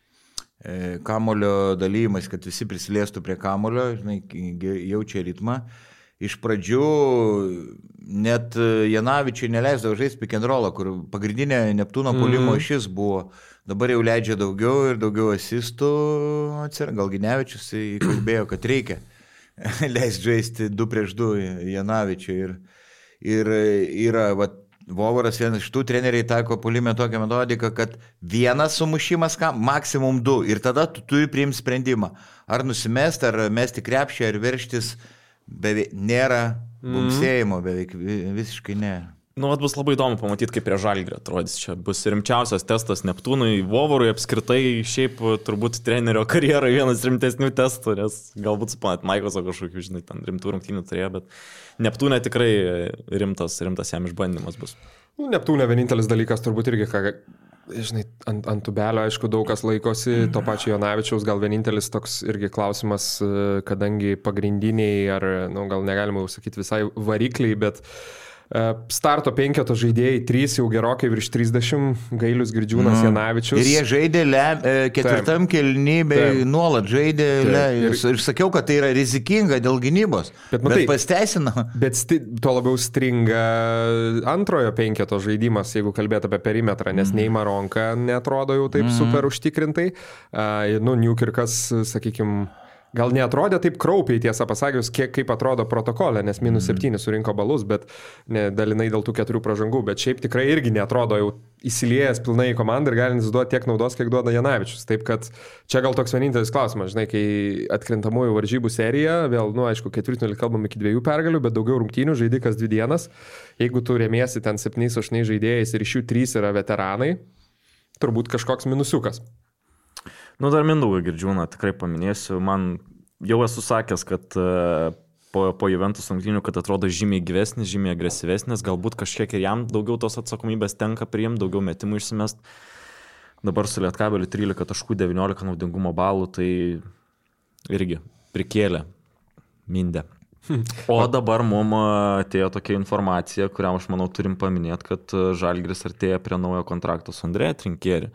e, kamulio dalymas, kad visi prisiliestų prie kamulio, žinai, jaučia ritmą. Iš pradžių net Janavičiui neleisdavo žaisti pick and rollą, kur pagrindinė Neptūno puolimo mm. šis buvo. Dabar jau leidžia daugiau ir daugiau asistų. Gal Ginevičius įkalbėjo, kad reikia leisti žaisti du prieš du Janavičiui. Ir, Ir yra, va, Vovaras vienas iš tų treneriai taiko puolime tokią metodiką, kad vienas sumušimas, ką, maksimum du. Ir tada tu turi priimti sprendimą. Ar nusimesti, ar mesti krepšį, ar verštis. Beveik nėra bumsėjimo, beveik visiškai ne. Nu, vat bus labai įdomu pamatyti, kaip prie Žalgirio atrodys. Čia bus rimčiausias testas Neptūnui, Vovarui, apskritai šiaip turbūt trenerio karjerai vienas rimtesnių testų, nes galbūt supanat Maikoso kažkokių, žinai, ten rimtų rungtynių turėjo, bet Neptūne tikrai rimtas, rimtas jam išbandymas bus. Nu, Neptūne vienintelis dalykas turbūt irgi, ką, žinai, ant, ant tubelio, aišku, daug kas laikosi, to pačio Jonavičiaus, gal vienintelis toks irgi klausimas, kadangi pagrindiniai, ar, nu, gal negalima jau sakyti visai varikliai, bet starto penketo žaidėjai, trys jau gerokai virš trisdešimt, Gailius, Girdžiūnas, mm. Janavičius. Ir jie žaidė le, ketvirtam kelnybei, nuolat žaidė le, ir, ir sakiau, kad tai yra rizikinga dėl gynybos, bet, matai, bet pasteisino. Bet sti, tuo labiau stringa antrojo penketo žaidimas, jeigu kalbėt apie perimetrą, nes mm. nei Maronka netrodo jau taip mm. super užtikrintai. Uh, nu, Newkirkas, sakykime, gal neatrodė taip kraupiai, tiesą pasakius, kiek kaip atrodo protokolė, nes minus septyni surinko balus, bet ne, dalinai dėl tų keturių pražangų, bet šiaip tikrai irgi neatrodo jau įsiliejęs pilnai į komandą ir galintis duoti tiek naudos, kiek duoda Janavičius. Taip kad čia gal toks vienintelis klausimas, žinai, kai atkrintamųjų varžybų serija, vėl, nu, aišku, ketvirtfinalį kalbam iki dviejų pergalių, bet daugiau rungtynių žaidži kas dvi dienas. Jeigu tu remiesi ten septyniais aštuoniais žaidėjais ir iš jų trys yra veteranai, turbūt kažkoks minusiukas. Nu, dar Mindaugą Girdžiūną tikrai paminėsiu. Man jau esu sakęs, kad po, po Juventus rungtynių, kad atrodo žymiai gyvesnis, žymiai agresyvesnis, galbūt kažkiek ir jam daugiau tos atsakomybės tenka priimti, daugiau metimų išsimest. Dabar su Lietkabeliu trylika taškų, devyniolika naudingumo balų, tai irgi prikėlė Mindę. O dabar mums atėjo tokia informacija, kurią aš manau turim paminėti, kad Žalgiris artėja prie naujo kontrakto su Andrėja Trinkieri.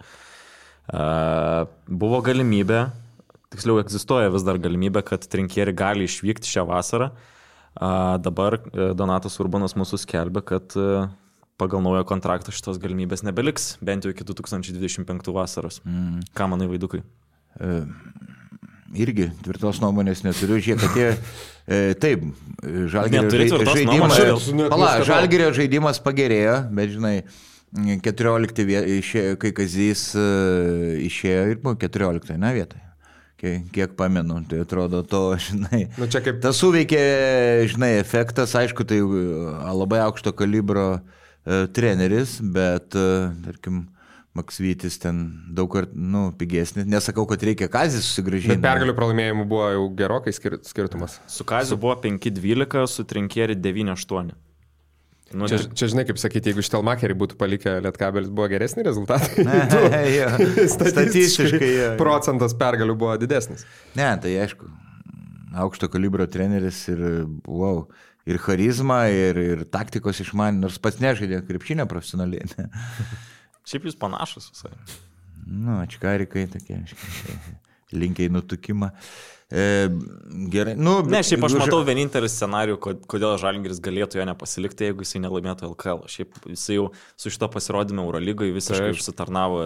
Uh, buvo galimybė, tiksliau egzistuoja vis dar galimybė, kad Trinkieri gali išvykti šią vasarą. Uh, dabar uh, Donatas Urbanas mūsų skelbia, kad uh, pagal naują kontraktą šitos galimybės nebeliks, bent jau iki du tūkstančiai dvidešimt penktų vasaros. Mm. Ką manai, Vaidukai? Uh, irgi tvirtos nuomonės neturiu. Žiūrėk, kad jie, e, taip, Žalgirio žaidimas, pala, Žalgirio žaidimas pagerėjo, bet žinai, keturiolikta išėjo, kai Kazys išėjo ir buvo keturiolikta na, vietoje. Kiek, kiek pamenu, tai atrodo to, žinai, nu, kaip... tas suveikė, žinai, efektas, aišku, tai labai aukšto kalibro e, treneris, bet, e, tarkim, Maksvytis ten daug kartų, nu, pigesnis. Nesakau, kad reikia Kazį susigrąžinti. Bet pergalių pralaimėjimų buvo jau gerokai skir- skirtumas. Su Kaziu buvo penki dvylika, su Trinkieri devyni aštuoni. Nu, čia, čia, žinai, kaip sakyti, jeigu Štelmacherį būtų palikę Lietkabelis, buvo geresni rezultatai. Ne, ja, statistiškai ja. Procentas pergalių buvo didesnis. Ne, tai aišku, aukšto kalibro treneris ir, wow, ir charizma, ir, ir taktikos išmanė, nors pats nežaidė krepšinio profesionaliai. Ne. Šiaip jūs panašus visai. Nu, ačkarikai tokie, linkiai nutukimą. E, gerai, nu, ne, šiaip aš matau vienintelį scenarijų, kodėl Žalgiris galėtų jo nepasilikti, jeigu jisai nelaimėtų L K L. Šiaip jisai jau su šito pasirodymu Eurolygoje visiškai tai užsitarnavo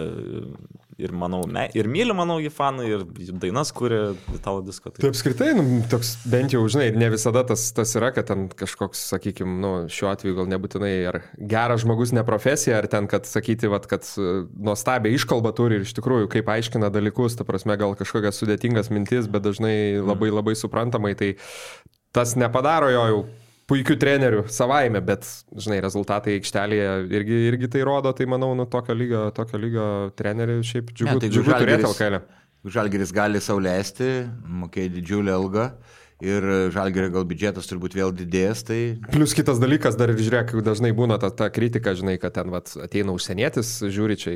ir, manau, me, ir myli, manau, jį fanai, ir dainas kūrė Italo disko. Tai apskritai, nu, toks bent jau, žinai, ne visada tas, tas yra, kad ten kažkoks, sakykime, nu, šiuo atveju gal nebūtinai ar geras žmogus ne profesija, ar ten, kad sakyti, vat, kad nuostabiai iškalbą turi ir iš tikrųjų, kaip aiškina dalykus, ta prasme, gal kažkokias sudėtingas mintis, bet dažnai labai labai suprantamai, tai tas nepadaro jo jau puikių trenerių savaime, bet, žinai, rezultatai aikštelėje irgi, irgi tai rodo, tai manau, nu, tokio lygio, tokio lygio trenerių šiaip džiugu, ne, tai džiugu turėti L K L. Žalgiris gali sau leisti, mokėti didžiulę algą. Ir Žalgirio gal biudžetas turbūt vėl didės, tai... Plius kitas dalykas, dar ir žiūrėk, dažnai būna ta, ta kritika, žinai, kad ten vat, ateina užsienietis, žiūri čia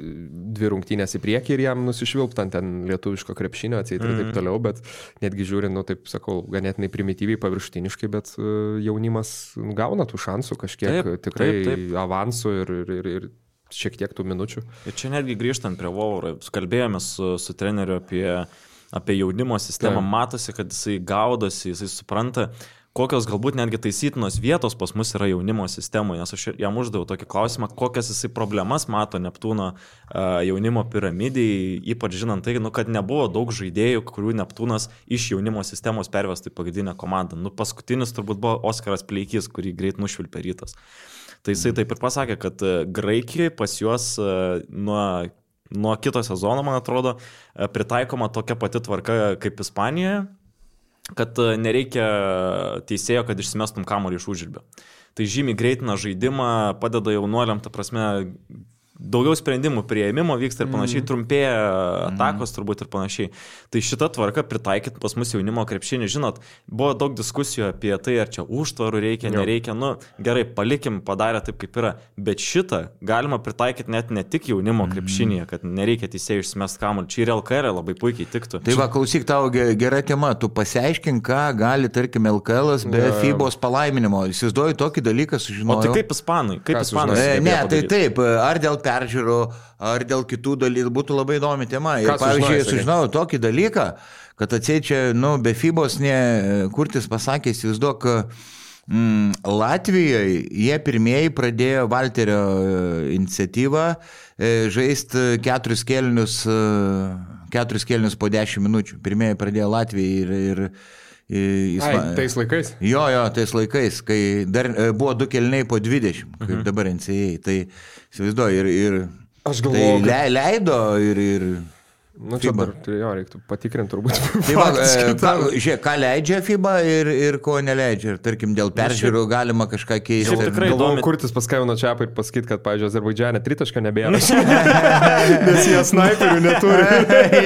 dvi rungtynės į priekį ir jam nusišvilptant ten lietuviško krepšinio, atseit ir mm. taip toliau, bet netgi žiūri, nu taip sakau, ganėtinai primityviai, paviršutiniškai, bet jaunimas gauna tų šansų kažkiek, taip, tikrai taip, taip. Avansų ir, ir, ir, ir šiek tiek tų minučių. Ir čia netgi grįžtant prie Vovaro, kalbėjome su, su treneriu apie... apie jaunimo sistemą, taip. Matosi, kad jisai gaudosi, jisai supranta. kokios galbūt netgi taisytinos vietos pas mus yra jaunimo sistemoje, nes aš jam uždaviau tokį klausimą, kokias jisai problemas mato Neptūno uh, jaunimo piramidai, ypač žinant tai, nu, kad nebuvo daug žaidėjų, kurių Neptūnas iš jaunimo sistemos pervestų į pagrindinę komandą. Nu, paskutinis turbūt buvo Oskaras Pleikys, kurį greit nušvilpė Rytas. Tai jisai taip ir pasakė, kad Graikijoje pas juos uh, nuo, nuo kito sezono, man atrodo, uh, pritaikoma tokia pati tvarka kaip Ispanijoje, kad nereikia teisėjo, kad išsimestum kamuolį iš užribio. Tai žymiai greitina žaidimą, padeda jaunuoliam, ta prasme, daugiau sprendimų prieimimo vyksta ir panašiai, trumpėja atakos turbūt ir panašiai. Tai šita tvarka pritaikyti pas mus jaunimo krepšinį, žinot, buvo daug diskusijų apie tai, ar čia užtvarų reikia, nereikia, nu gerai, palikim, padarė taip kaip yra, bet šitą galima pritaikyti net ne tik jaunimo krepšinėje, kad nereikia teisėjų išsimest kamuolį, čia ir L K L labai puikiai tiktų. Tai va, klausyk, tavo gera tema, tu pasiaiškink, ką gali, tarkim, L K L be ja. FIBOS palaiminimo, įsivaizduoju tokį dalyką, sužinojau. O tai kaip ispanai? Kaip ispanai? E, ne, tai taip, ar dėl peržiūrų, ar dėl kitų dalykų, būtų labai įdomi tema. Ir, pavyzdžiui, sužinojau tokį dalyką, kad atseit čia, nu, be FIBOS, ne, Kurtis pasakė, įsivaizduok, mm, Latvijoje jie pirmieji pradėjo Valterio iniciatyvą e, žaisti keturis kėlinius, keturis kėlinius po dešimt minučių. Pirmieji pradėjo Latvijai ir... ir Jis, Ai, tais laikais? Jo, jo, tais laikais, kai dar buvo du kelniai po dvidešimt, kaip uh-huh. dabar N C A A. Tai įsivaizduoju, ir, ir aš galvoju, tai le, leido ir... ir nu, čia dar, tai jo, reiktų patikrinti turbūt. Tai va, ką, žiūrėk, ką leidžia FIBA ir, ir ko neleidžia. Ir tarkim, dėl peržiūrų galima kažką keisti. Šiaip tikrai įdomu. Kurtis paskambino čia ir pasakyti, kad, pavyzdžiui, Azerbaidžiane tritaško nebėra. Nes jie snaiperių neturi.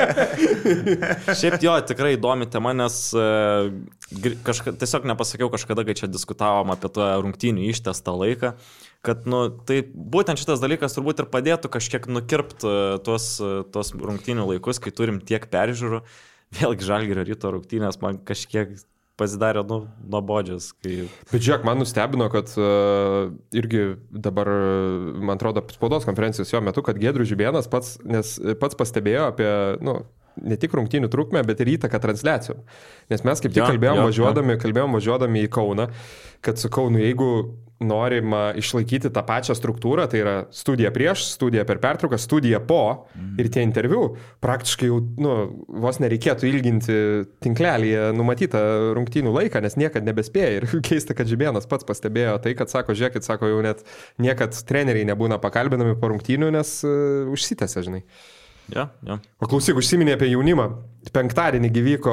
Šiaip jo, tikrai įdomi tema, nes uh, kažka, tiesiog nepasakiau kažkada, kai čia diskutavom apie tą rungtynių ištestą laiką, kad, nu, tai būtent šitas dalykas turbūt ir padėtų kažkiek nukirpti tuos, tuos rungtynių laikus, kai turim tiek peržiūrų. Vėlgi Žalgirio Ryto rungtynės man kažkiek pasidarė, nu, nuobodžios. Kai... Bet žiūrėk, man nustebino, kad uh, irgi dabar, man atrodo, spaudos konferencijos jo metu, kad Giedrius Žibėnas pats, nes pats pastebėjo apie, nu, ne tik rungtynių trukmę, bet ir įtaką transliacijom. Nes mes kaip tik ja, kalbėjom, ja, važiuodami, ja. kalbėjom važiuodami į Kauną, kad su Kaunu, jeigu norima išlaikyti tą pačią struktūrą, tai yra studija prieš, studija per pertrauką, studija po mm. ir tie interviu, praktiškai jau, nu, vos nereikėtų ilginti tinklelyje numatytą rungtynių laiką, nes niekad nebespėja. Ir keista, kad Žibėnas pats pastebėjo tai, kad sako, žiūrėkit, sako, jau net niekad treneriai nebūna pakalbinami po rungtynių, nes uh, užsitęsia, žinai. Ja, ja. O klausyk, užsiminė apie jaunimą. Penktadienį gyvyko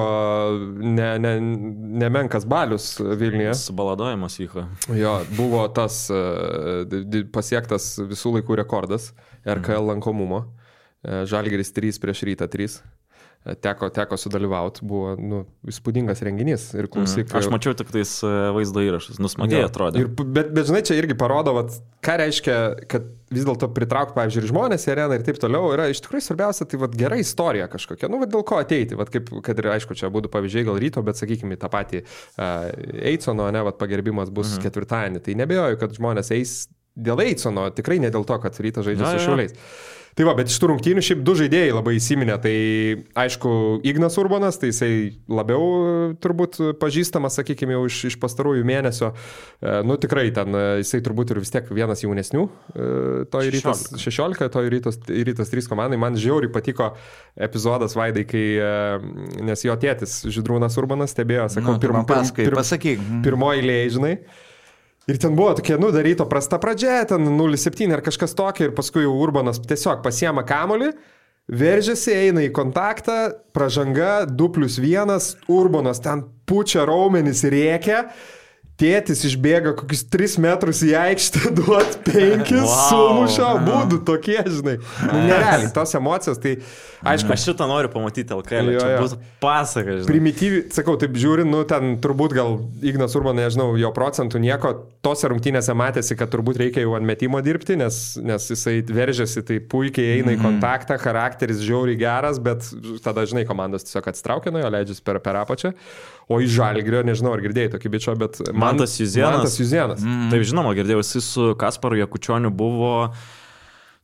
ne, ne, nemenkas balius Vilniuje. Subaladojimas vyko. Jo, buvo tas uh, pasiektas visų laikų rekordas R K L lankomumo. Uh, Žalgiris trys prieš Rytą trys. Teko, teko sudalyvauti, buvo, nu, įspūdingas renginys. Ir klausyk, mm. Aš mačiau tik tais vaizdo įrašus, nusmagiai atrodė. Ir, bet, bet žinai, čia irgi parodo, vat, ką reiškia, kad vis dėlto pritraukti, pavyzdžiui, žmonės į areną ir taip toliau, yra iš tikrųjų svarbiausia, tai vat, gera istorija kažkokia. Nu, vat, dėl ko ateiti, vat, kaip, kad ir aišku, čia būtų pavyzdžiai gal Ryto, bet sakykime, tą patį uh, Eitsono, ne, vat, pagerbimas bus mm. ketvirtadienį. Tai nebejoju, kad žmonės eis dėl Eitsono, tikrai ne dėl to, kad Rytas žaidžia su Šiauliais. Tai va, bet iš tų rungtynių šiaip du žaidėjai labai įsiminė, tai aišku, Ignas Urbanas, tai jisai labiau turbūt pažįstamas, sakykime, jau iš, iš pastarųjų mėnesio, nu tikrai ten jisai turbūt ir vis tiek vienas jaunesnių, to į Rytas šešiolika, to į Rytas, į Rytas trys komandai, man žiauriai patiko epizodas Vaidai, kai, nes jo tėtis Žydrūnas Urbanas stebėjo, sakau, nu, pirmo, pirm, pirm, pasakyk. pirmoji eilė, žinai. Ir ten buvo tokia, nu, daryto prasta pradžia, ten nulis septyni ar kažkas tokio, ir paskui jau Urbanas tiesiog pasiema kamuolį, veržiasi, eina į kontaktą, pražanga, du plius vienas, Urbanas ten pučia raumenis ir rėkia, tėtis išbėga kokius tris metrus į aikštę, duot penkis, wow. Sumušo, būdų tokie, žinai. Nu, nerealiai, tos emocijos, tai aišku. Aš šitą noriu pamatyti L K L, čia būtų pasaka, žinai. Primityviai, sakau, taip žiūri, nu, ten turbūt gal Ignas Urbanas, nežinau, jo procentų nieko, tose rungtynėse matėsi, kad turbūt reikia jau ant metimo dirbti, nes, nes jisai veržiasi, tai puikiai eina į kontaktą, charakteris žiauriai geras, bet tada, žinai, komandos tiesiog atsitraukia nuo jo, leidžiasi per, per apačią. O iš Žalgirio, nežinau, ar girdėjai tokį bičio, bet... Mantas Juzėnas. Mantas Juzėnas. Mm. Taip, žinoma, girdėjau, jis su Kasparu Jakučioniu buvo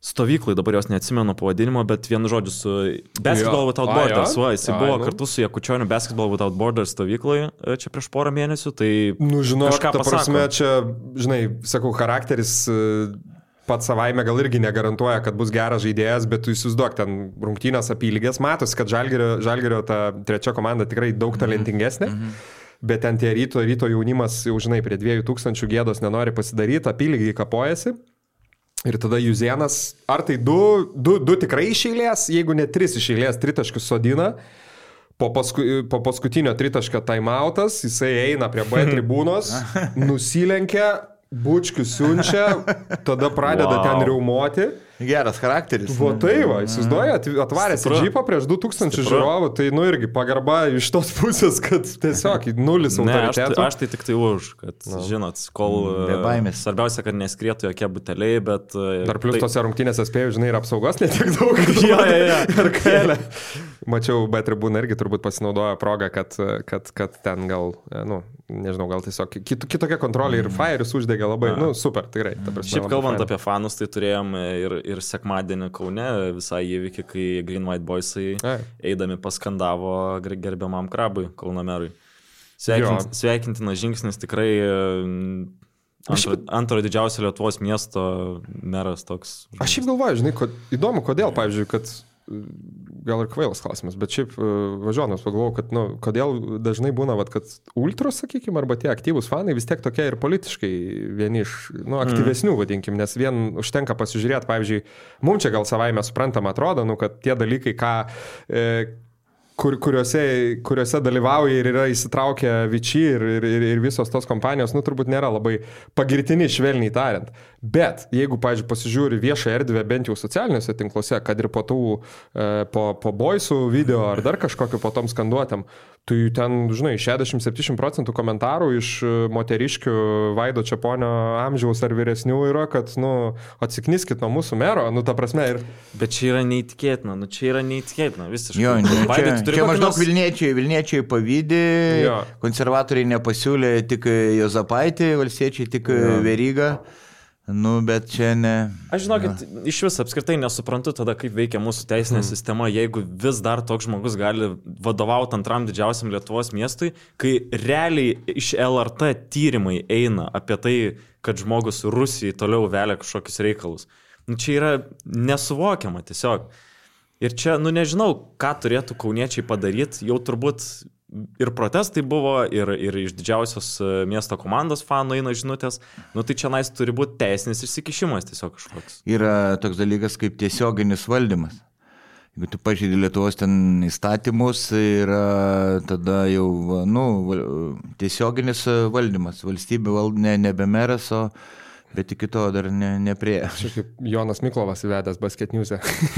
stovyklai, dabar jos neatsimenu pavadinimo, bet vienu žodžiu su Basketball Without A, Borders. jo? Va, jisai Ai, buvo nu. kartu su Jakučioniu Basketball Without Borders stovyklai čia prieš porą mėnesių, tai Nu, žinau, kažką ta prasme, pasako. čia, žinai, sakau, charakteris e, pats savaime gal irgi negarantuoja, kad bus geras žaidėjas, bet tu įsivaizduok, ten rungtynės apylygės, matosi, kad Žalgirio, Žalgirio ta trečia komanda tikrai daug talentingesnė. Mm-hmm. Bet ten tie ryto, ryto jaunimas, jau žinai, prie dviejų tūkstančių gėdos nenori pasidaryti, apylygiai kapojasi. Ir tada Juzėnas, ar tai du, du, du tikrai iš eilės, jeigu ne tris iš eilės, tritaškius sodina, po, pasku, po paskutinio tritaškio timeoutas, jisai eina prie B tribūnos, nusilenkia, bučkių siunčia, tada pradeda wow. ten riaumoti. Geras charakteris. Va tai va, įsivaizduoja, atvarėsi džipą prieš du tūkstančius žiūrovų, tai nu irgi pagarba iš tos pusės, kad tiesiog nulis autoritetų. Ne, aš, aš tai tik tai už, kad, no. žinot, kol... Be baimės. Svarbiausia, kad neskrietų jokie buteliai, bet... Dar plus tai... tose rungtynėse spėjau, žinai, ir apsaugos netiek daug. Jo, jo, jo. Ir kailė. Mačiau, B tribūna irgi turbūt pasinaudojo progą, kad, kad, kad ten gal, nu, nežinau, gal tiesiog kit, kitokia kontrolė ir Fire'is uždegė labai, nu, super, tikrai. Šiaip kalbant fine. Apie fanus, tai turėjom ir, ir sekmadienį Kaune visai įvykį, kai Green White Boysai Ai. eidami paskandavo gerbiamam Krabui, Kauno merui. Sveikint, sveikintinas žingsnis tikrai antro, antro didžiausio Lietuvos miesto meras toks. Aš šiaip galvoju, žinai, kod, įdomu, kodėl, pavyzdžiui, kad gal ir kvailas klausimas, bet šiaip važiuodamas pagalvojau, kad, nu, kodėl dažnai būna, vat, kad ultros, sakykime, arba tie aktyvūs fanai vis tiek tokie ir politiškai vieni iš, nu, aktyvesnių, mm. vadinkim, nes vien užtenka pasižiūrėti, pavyzdžiui, mums čia gal savaime suprantama atrodo, nu, kad tie dalykai, ką... E, Kur, kuriuose, kuriuose dalyvauja ir yra įsitraukę Viči ir, ir, ir visos tos kompanijos, nu, turbūt nėra labai pagirtini, švelniai tariant. Bet jeigu, pavyzdžiui, pasižiūri viešą erdvę bent jau socialiniuose tinkluose, kad ir po tų, po, po boysų video ar dar kažkokiu po tom skanduotėm, tai ten, žinai, šešiasdešimt septyniasdešimt procentų komentarų iš moteriškių Vaido Čeponio amžiaus ar vyresnių yra, kad, nu, atsikniskit nuo mūsų mero, nu, ta prasme ir... Bet čia yra neįtikėtina, nu, čia yra neįtikėtina, visiškai. Jo, ne, Vaidai, čia, čia maždaug nors... Vilniečiai, Vilniečiai pavydė, jo. Konservatoriai nepasiūlė tik Juozapaitį, valstiečiai tik jo. Verygą. Nu, bet čia ne... Aš žinokit, ja. iš vis apskritai nesuprantu tada, kaip veikia mūsų teisinė hmm. sistema, jeigu vis dar toks žmogus gali vadovauti antram didžiausiam Lietuvos miestui, kai realiai iš L R T tyrimai eina apie tai, kad žmogus Rusijai toliau velia kažkokius reikalus. Nu, čia yra nesuvokiama tiesiog. Ir čia, nu nežinau, ką turėtų kauniečiai padaryti, jau turbūt... Ir protestai buvo, ir, ir iš didžiausios miesto komandos fanų eina žinutės. Nu tai čia nais turi būti teisinis išsikišimas tiesiog kažkoks. Yra toks dalykas kaip tiesioginis valdymas. Jeigu tu pažeidi Lietuvos ten įstatymus, yra tada jau, nu, tiesioginis valdymas. Valstybė valdo ne, nebe meras, o... Bet iki to dar ne, neprie. Čia kaip Jonas Miklovas įvedęs Basket News'e.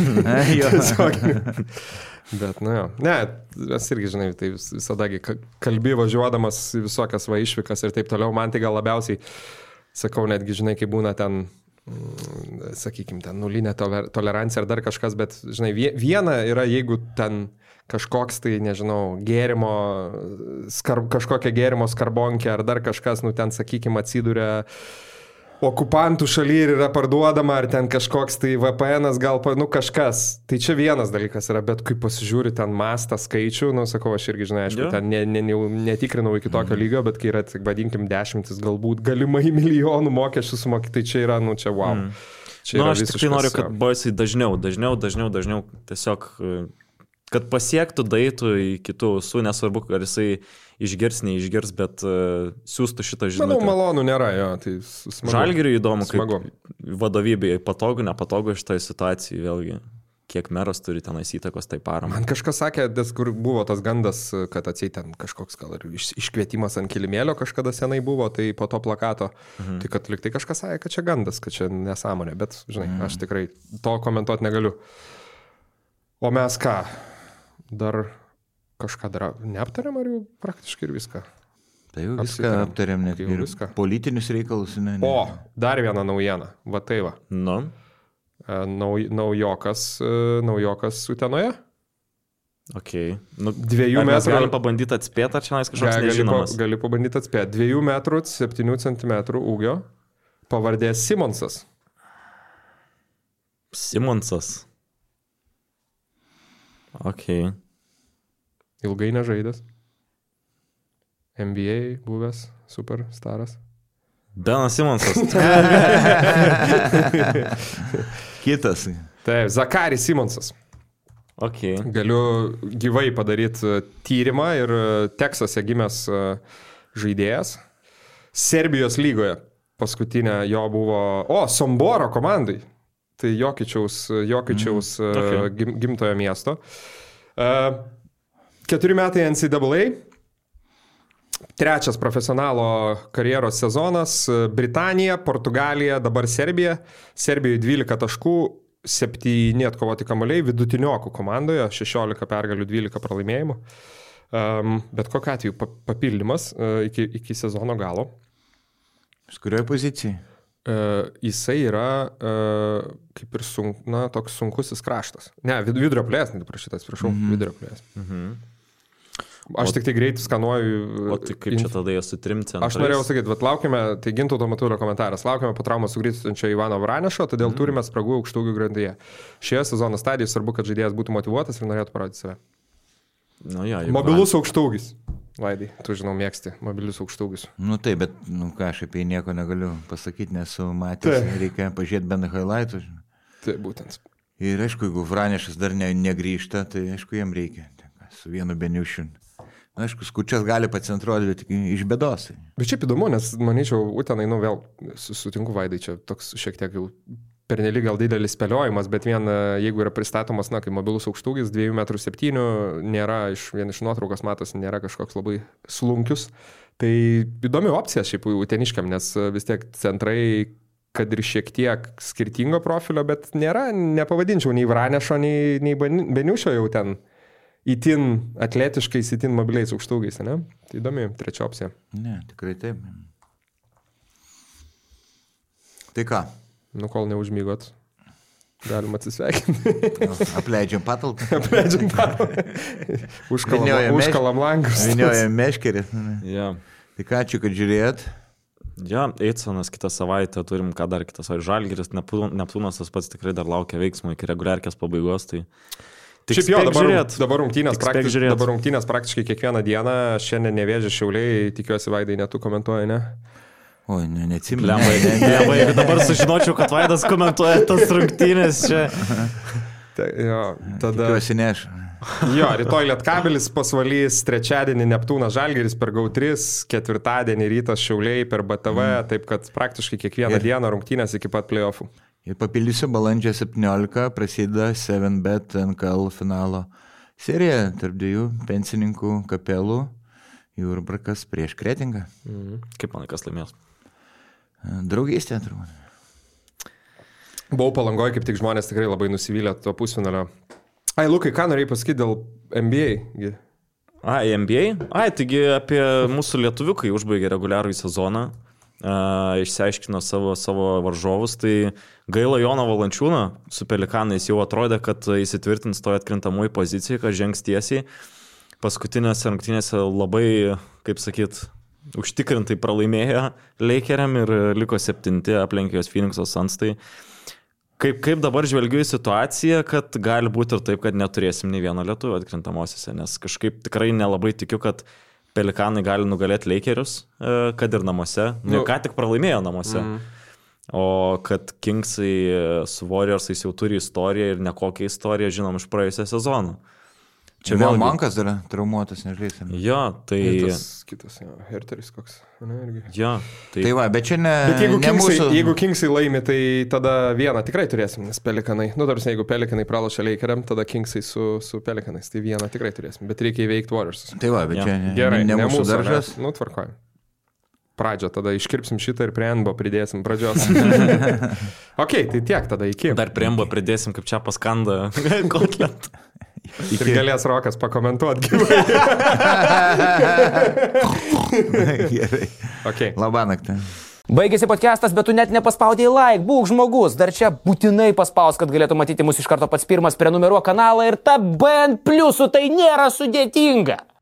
Bet, nu jo. Ne, aš irgi, žinai, tai visada kalbi važiuodamas visokias va išvykas ir taip toliau. Man tai gal labiausiai, sakau, netgi, žinai, kai būna ten, sakykime, ten nulinė tolerancija ar dar kažkas, bet, žinai, viena yra, jeigu ten kažkoks tai, nežinau, gėrimo, skarb, kažkokia gėrimo skarbonkė ar dar kažkas, nu ten, sakykime, atsiduria okupantų šaly ir yra parduodama, ar ten kažkoks tai V P N'as gal, nu kažkas. Tai čia vienas dalykas yra, bet kai pasižiūri ten mastą skaičių, nu sakau, aš irgi, žinai, aišku, ten ne, ne, ne, netikrinau iki tokio lygio, bet kai yra, vadinkim, dešimtis galbūt galimai milijonų mokesčių sumokyti, tai čia yra, nu čia wow. Mm. Čia nu, yra aš visiškas, tik tai noriu, kad boysai dažniau, dažniau, dažniau, dažniau tiesiog, kad pasiektų daitų į kitų ausų, nesvarbu, ar jisai išgirs, neišgirs, bet uh, siūstų šitą žinutę. Manau, malonu nėra, jo, tai smagu. Žalgiriui įdomu, smagu. Kaip vadovybėje patogu, nepatogu šitą situaciją, vėlgi, kiek meras turi tenais įtakos tai paramą. Man kažkas sakė, des, kur buvo tas gandas, kad atseit ten kažkoks gal ir iš, iškvietimas ant kilimėlio kažkada senai buvo, tai po to plakato, mhm. tai kad liktai kažkas sakė, kad čia gandas, kad čia nesąmonė, bet, žinai, mhm. aš tikrai to komentuoti negaliu. O mes ką? Dar kažką dar neaptarėm, ar jau praktiškai ir viską? Tai jau viską aptarėm, net ir viską. Politinius reikalus. Ne, ne. O, dar vieną naujieną. Va tai va. Nu. Nauj, naujokas, naujokas Utenoje. Ok. Nu, dviejų metrų. Gali pabandyti atspėti, ar čia nais kažkoks gali, nežinomas? Gali pabandyti atspėti. Dviejų metrų, septynių centimetrų ūgio. Pavardė Simonsas. Simonsas. Ok. Ilgai nežaidęs. N B A buvęs superstaras. Benas Simonsas. Kitas. Taip, Zakaris Simonsas. Ok. Galiu gyvai padaryti tyrimą ir Teksase gimęs žaidėjas. Serbijos lygoje paskutinė jo buvo, o, Somboro komandai. Tai Jokičiaus, Jokičiaus mm, okay. gim, gimtojo miesto. Uh, keturi metai N C A A. Trečias profesionalo karjeros sezonas. Britanija, Portugalija, dabar Serbija. Serbijoje dvylika taškų, septyni atkovoti kamuoliai, vidutiniokų komandoje, šešiolika pergalių, dvylika pralaimėjimų. Um, bet kokiu atveju papildymas uh, iki, iki sezono galo. Kurioje pozicijai? Uh, jisai yra uh, kaip ir sunk, na, toks sunkusis kraštas. Ne, vid, vidurio plės, neprašytas, prašau, mm-hmm. vidurio plės. Mm-hmm. Aš o, tik tai greitai skanuoju. O tai kaip inf... čia tada jie su trim centrais? Aš norėjau sakyti, bet laukime, tai Gintauto Matulio komentaras, laukime po traumos sugrįžtančio Ivano Vranešo, todėl mm-hmm. turime spragų aukštųjų grandyje. Šioje sezono stadijoje svarbu, kad žaidėjas būtų motyvuotas ir norėtų parodyti save. Nu, ja, mobilus man... aukštūgis. Vaidai, tu žinau, mėgsti mobilius aukštūgius. Nu taip, bet nu, ką, aš apie jį nieko negaliu pasakyti, nesu matęs, tai. Reikia pažiūrėti bent highlightų. Tai būtent. Ir aišku, jeigu Vranešas dar ne, negrįžta, tai aišku, jam reikia. Su vienu Beniušiu. Na, aišku, Skučas gali pacentruoti, bet tik iš bėdos. Bet šiaip įdomu, nes manyčiau, Utenai, nu vėl sutinku, Vaidai, čia toks šiek tiek jau pernelyg gal didelis spėliojimas, bet vien jeigu yra pristatomas, na, kaip mobilus aukštūgis, dviejų metrų septynių, nėra, iš, vien iš nuotraukos matos, nėra kažkoks labai slunkius. Tai įdomi opcija šiaip uteniškiam, nes vis tiek centrai, kad ir šiek tiek skirtingo profilio, bet nėra, nepavadinčiau nei Vranešo, nei, nei Beniušio jau ten įtin atletiškais, įtin mobiliais aukštūgiais, ne? Tai įdomi trečia opcija. Ne, tikrai taip. Tai ką? Nu, kol neužmygot, galim atsisveikinti. Apleidžiam patalpą. Apleidžiam patalpą. Užkalam, užkalam langus. Vyniojam meškerį. Ja. Tai ką, ačiū, kad žiūrėjot. Ja, Eitsonas kitą savaitę turim, ką dar kitą savaitę. Žalgiris, Neptūnas tas pats tikrai dar laukia veiksmo iki reguliarkės pabaigos. Tai... Šiaip jo, dabar, dabar, rungtynės praktiškai, dabar rungtynės praktiškai kiekvieną dieną. Šiandien Nevėžė Šiauliai, tikiuosi, Vaidai, ne tu komentuoji, ne? Oi, ne, neatsimenu. Lembai, ne, ne, jeigu dabar sužinočiau, kad Vaidas komentuoja tas rungtynės čia. Ta, jo, tada... Tikiuosi neš. Jo, rytoj Lietkabelis pasvalys, trečiadienį Neptūnas Žalgiris per G trys, ketvirtadienį Rytas Šiauliai per B T V, mm. taip kad praktiškai kiekvieną ir... dieną rungtynės iki pat playoffų. Ir papildysiu, balandžio septynioliktą prasideda seven bet N K L finalo serija tarp dviejų pensininkų Kapelų Jurbrakas prieš Kretingą. Mm. Kaip manai, kas laimės? Draugystė, turbūt. Buvau Palangoje, kaip tik žmonės tikrai labai nusivylę to pusfinalio. Ai, Lukai, ką norėjai pasakyti dėl N B A? Ai, N B A? Ai, taigi apie mūsų lietuviukai užbaigė reguliarų sezoną, uh, išsiaiškino savo, savo varžovus, tai gaila Jono Valančiūno su Pelikanais jau atrodė, kad įsitvirtins toje atkrintamųjų pozicijai, kad žengs tiesiai. Paskutinėse rungtynėse labai, kaip sakyt, užtikrintai pralaimėjo Lakeriam ir liko septinti, aplenkė jos Phoenix'o Suns. Tai kaip, kaip dabar žvelgiu į situaciją, kad gali būti ir taip, kad neturėsim nei vieno lietuvio atkrintamosiose, nes kažkaip tikrai nelabai tikiu, kad Pelikanai gali nugalėti Lakerius, kad ir namuose. Nu, nu ką tik pralaimėjo namuose. Mm. O kad Kingsai su Warriorsais jau turi istoriją ir nekokią istoriją žinom iš praėjusio sezono. Čia vėl Mankas yra traumuotas, nežaisim. Jo, tai... Ir tas kitas, jo, Herteris koks. Ne, irgi. Jo, tai... Tai va, bet čia ne... Bet jeigu, ne Kingsai, mūsų... jeigu Kingsai laimi, tai tada vieną tikrai turėsim, nes Pelikanai. Nu, tarsi, jeigu Pelikanai pralošia Lakeriam, tada Kingsai su, su Pelikanais. Tai vieną tikrai turėsim, bet reikia įveikti Warriors. Tai va, bet jo. Čia ne, Gerai, ne, ne mūsų mūsų daržas. Nu, tvarkojam. Pradžią, tada iškirpsim šitą ir prie Enbo pridėsim pradžios. Ok, tai tiek tada iki. Dar prie Enbo pridėsim, kaip čia paskanda kotlet. Ir galės Rokas pakomentuoti gyvai. Gerai. Okay. Labanaktį. Baigėsi podcastas, bet tu net nepaspaudėjai like, būk žmogus, dar čia būtinai paspaus, kad galėtų matyti mus iš karto pats pirmas, prenumeruok kanalą ir ta B N pliusų, tai nėra sudėtinga.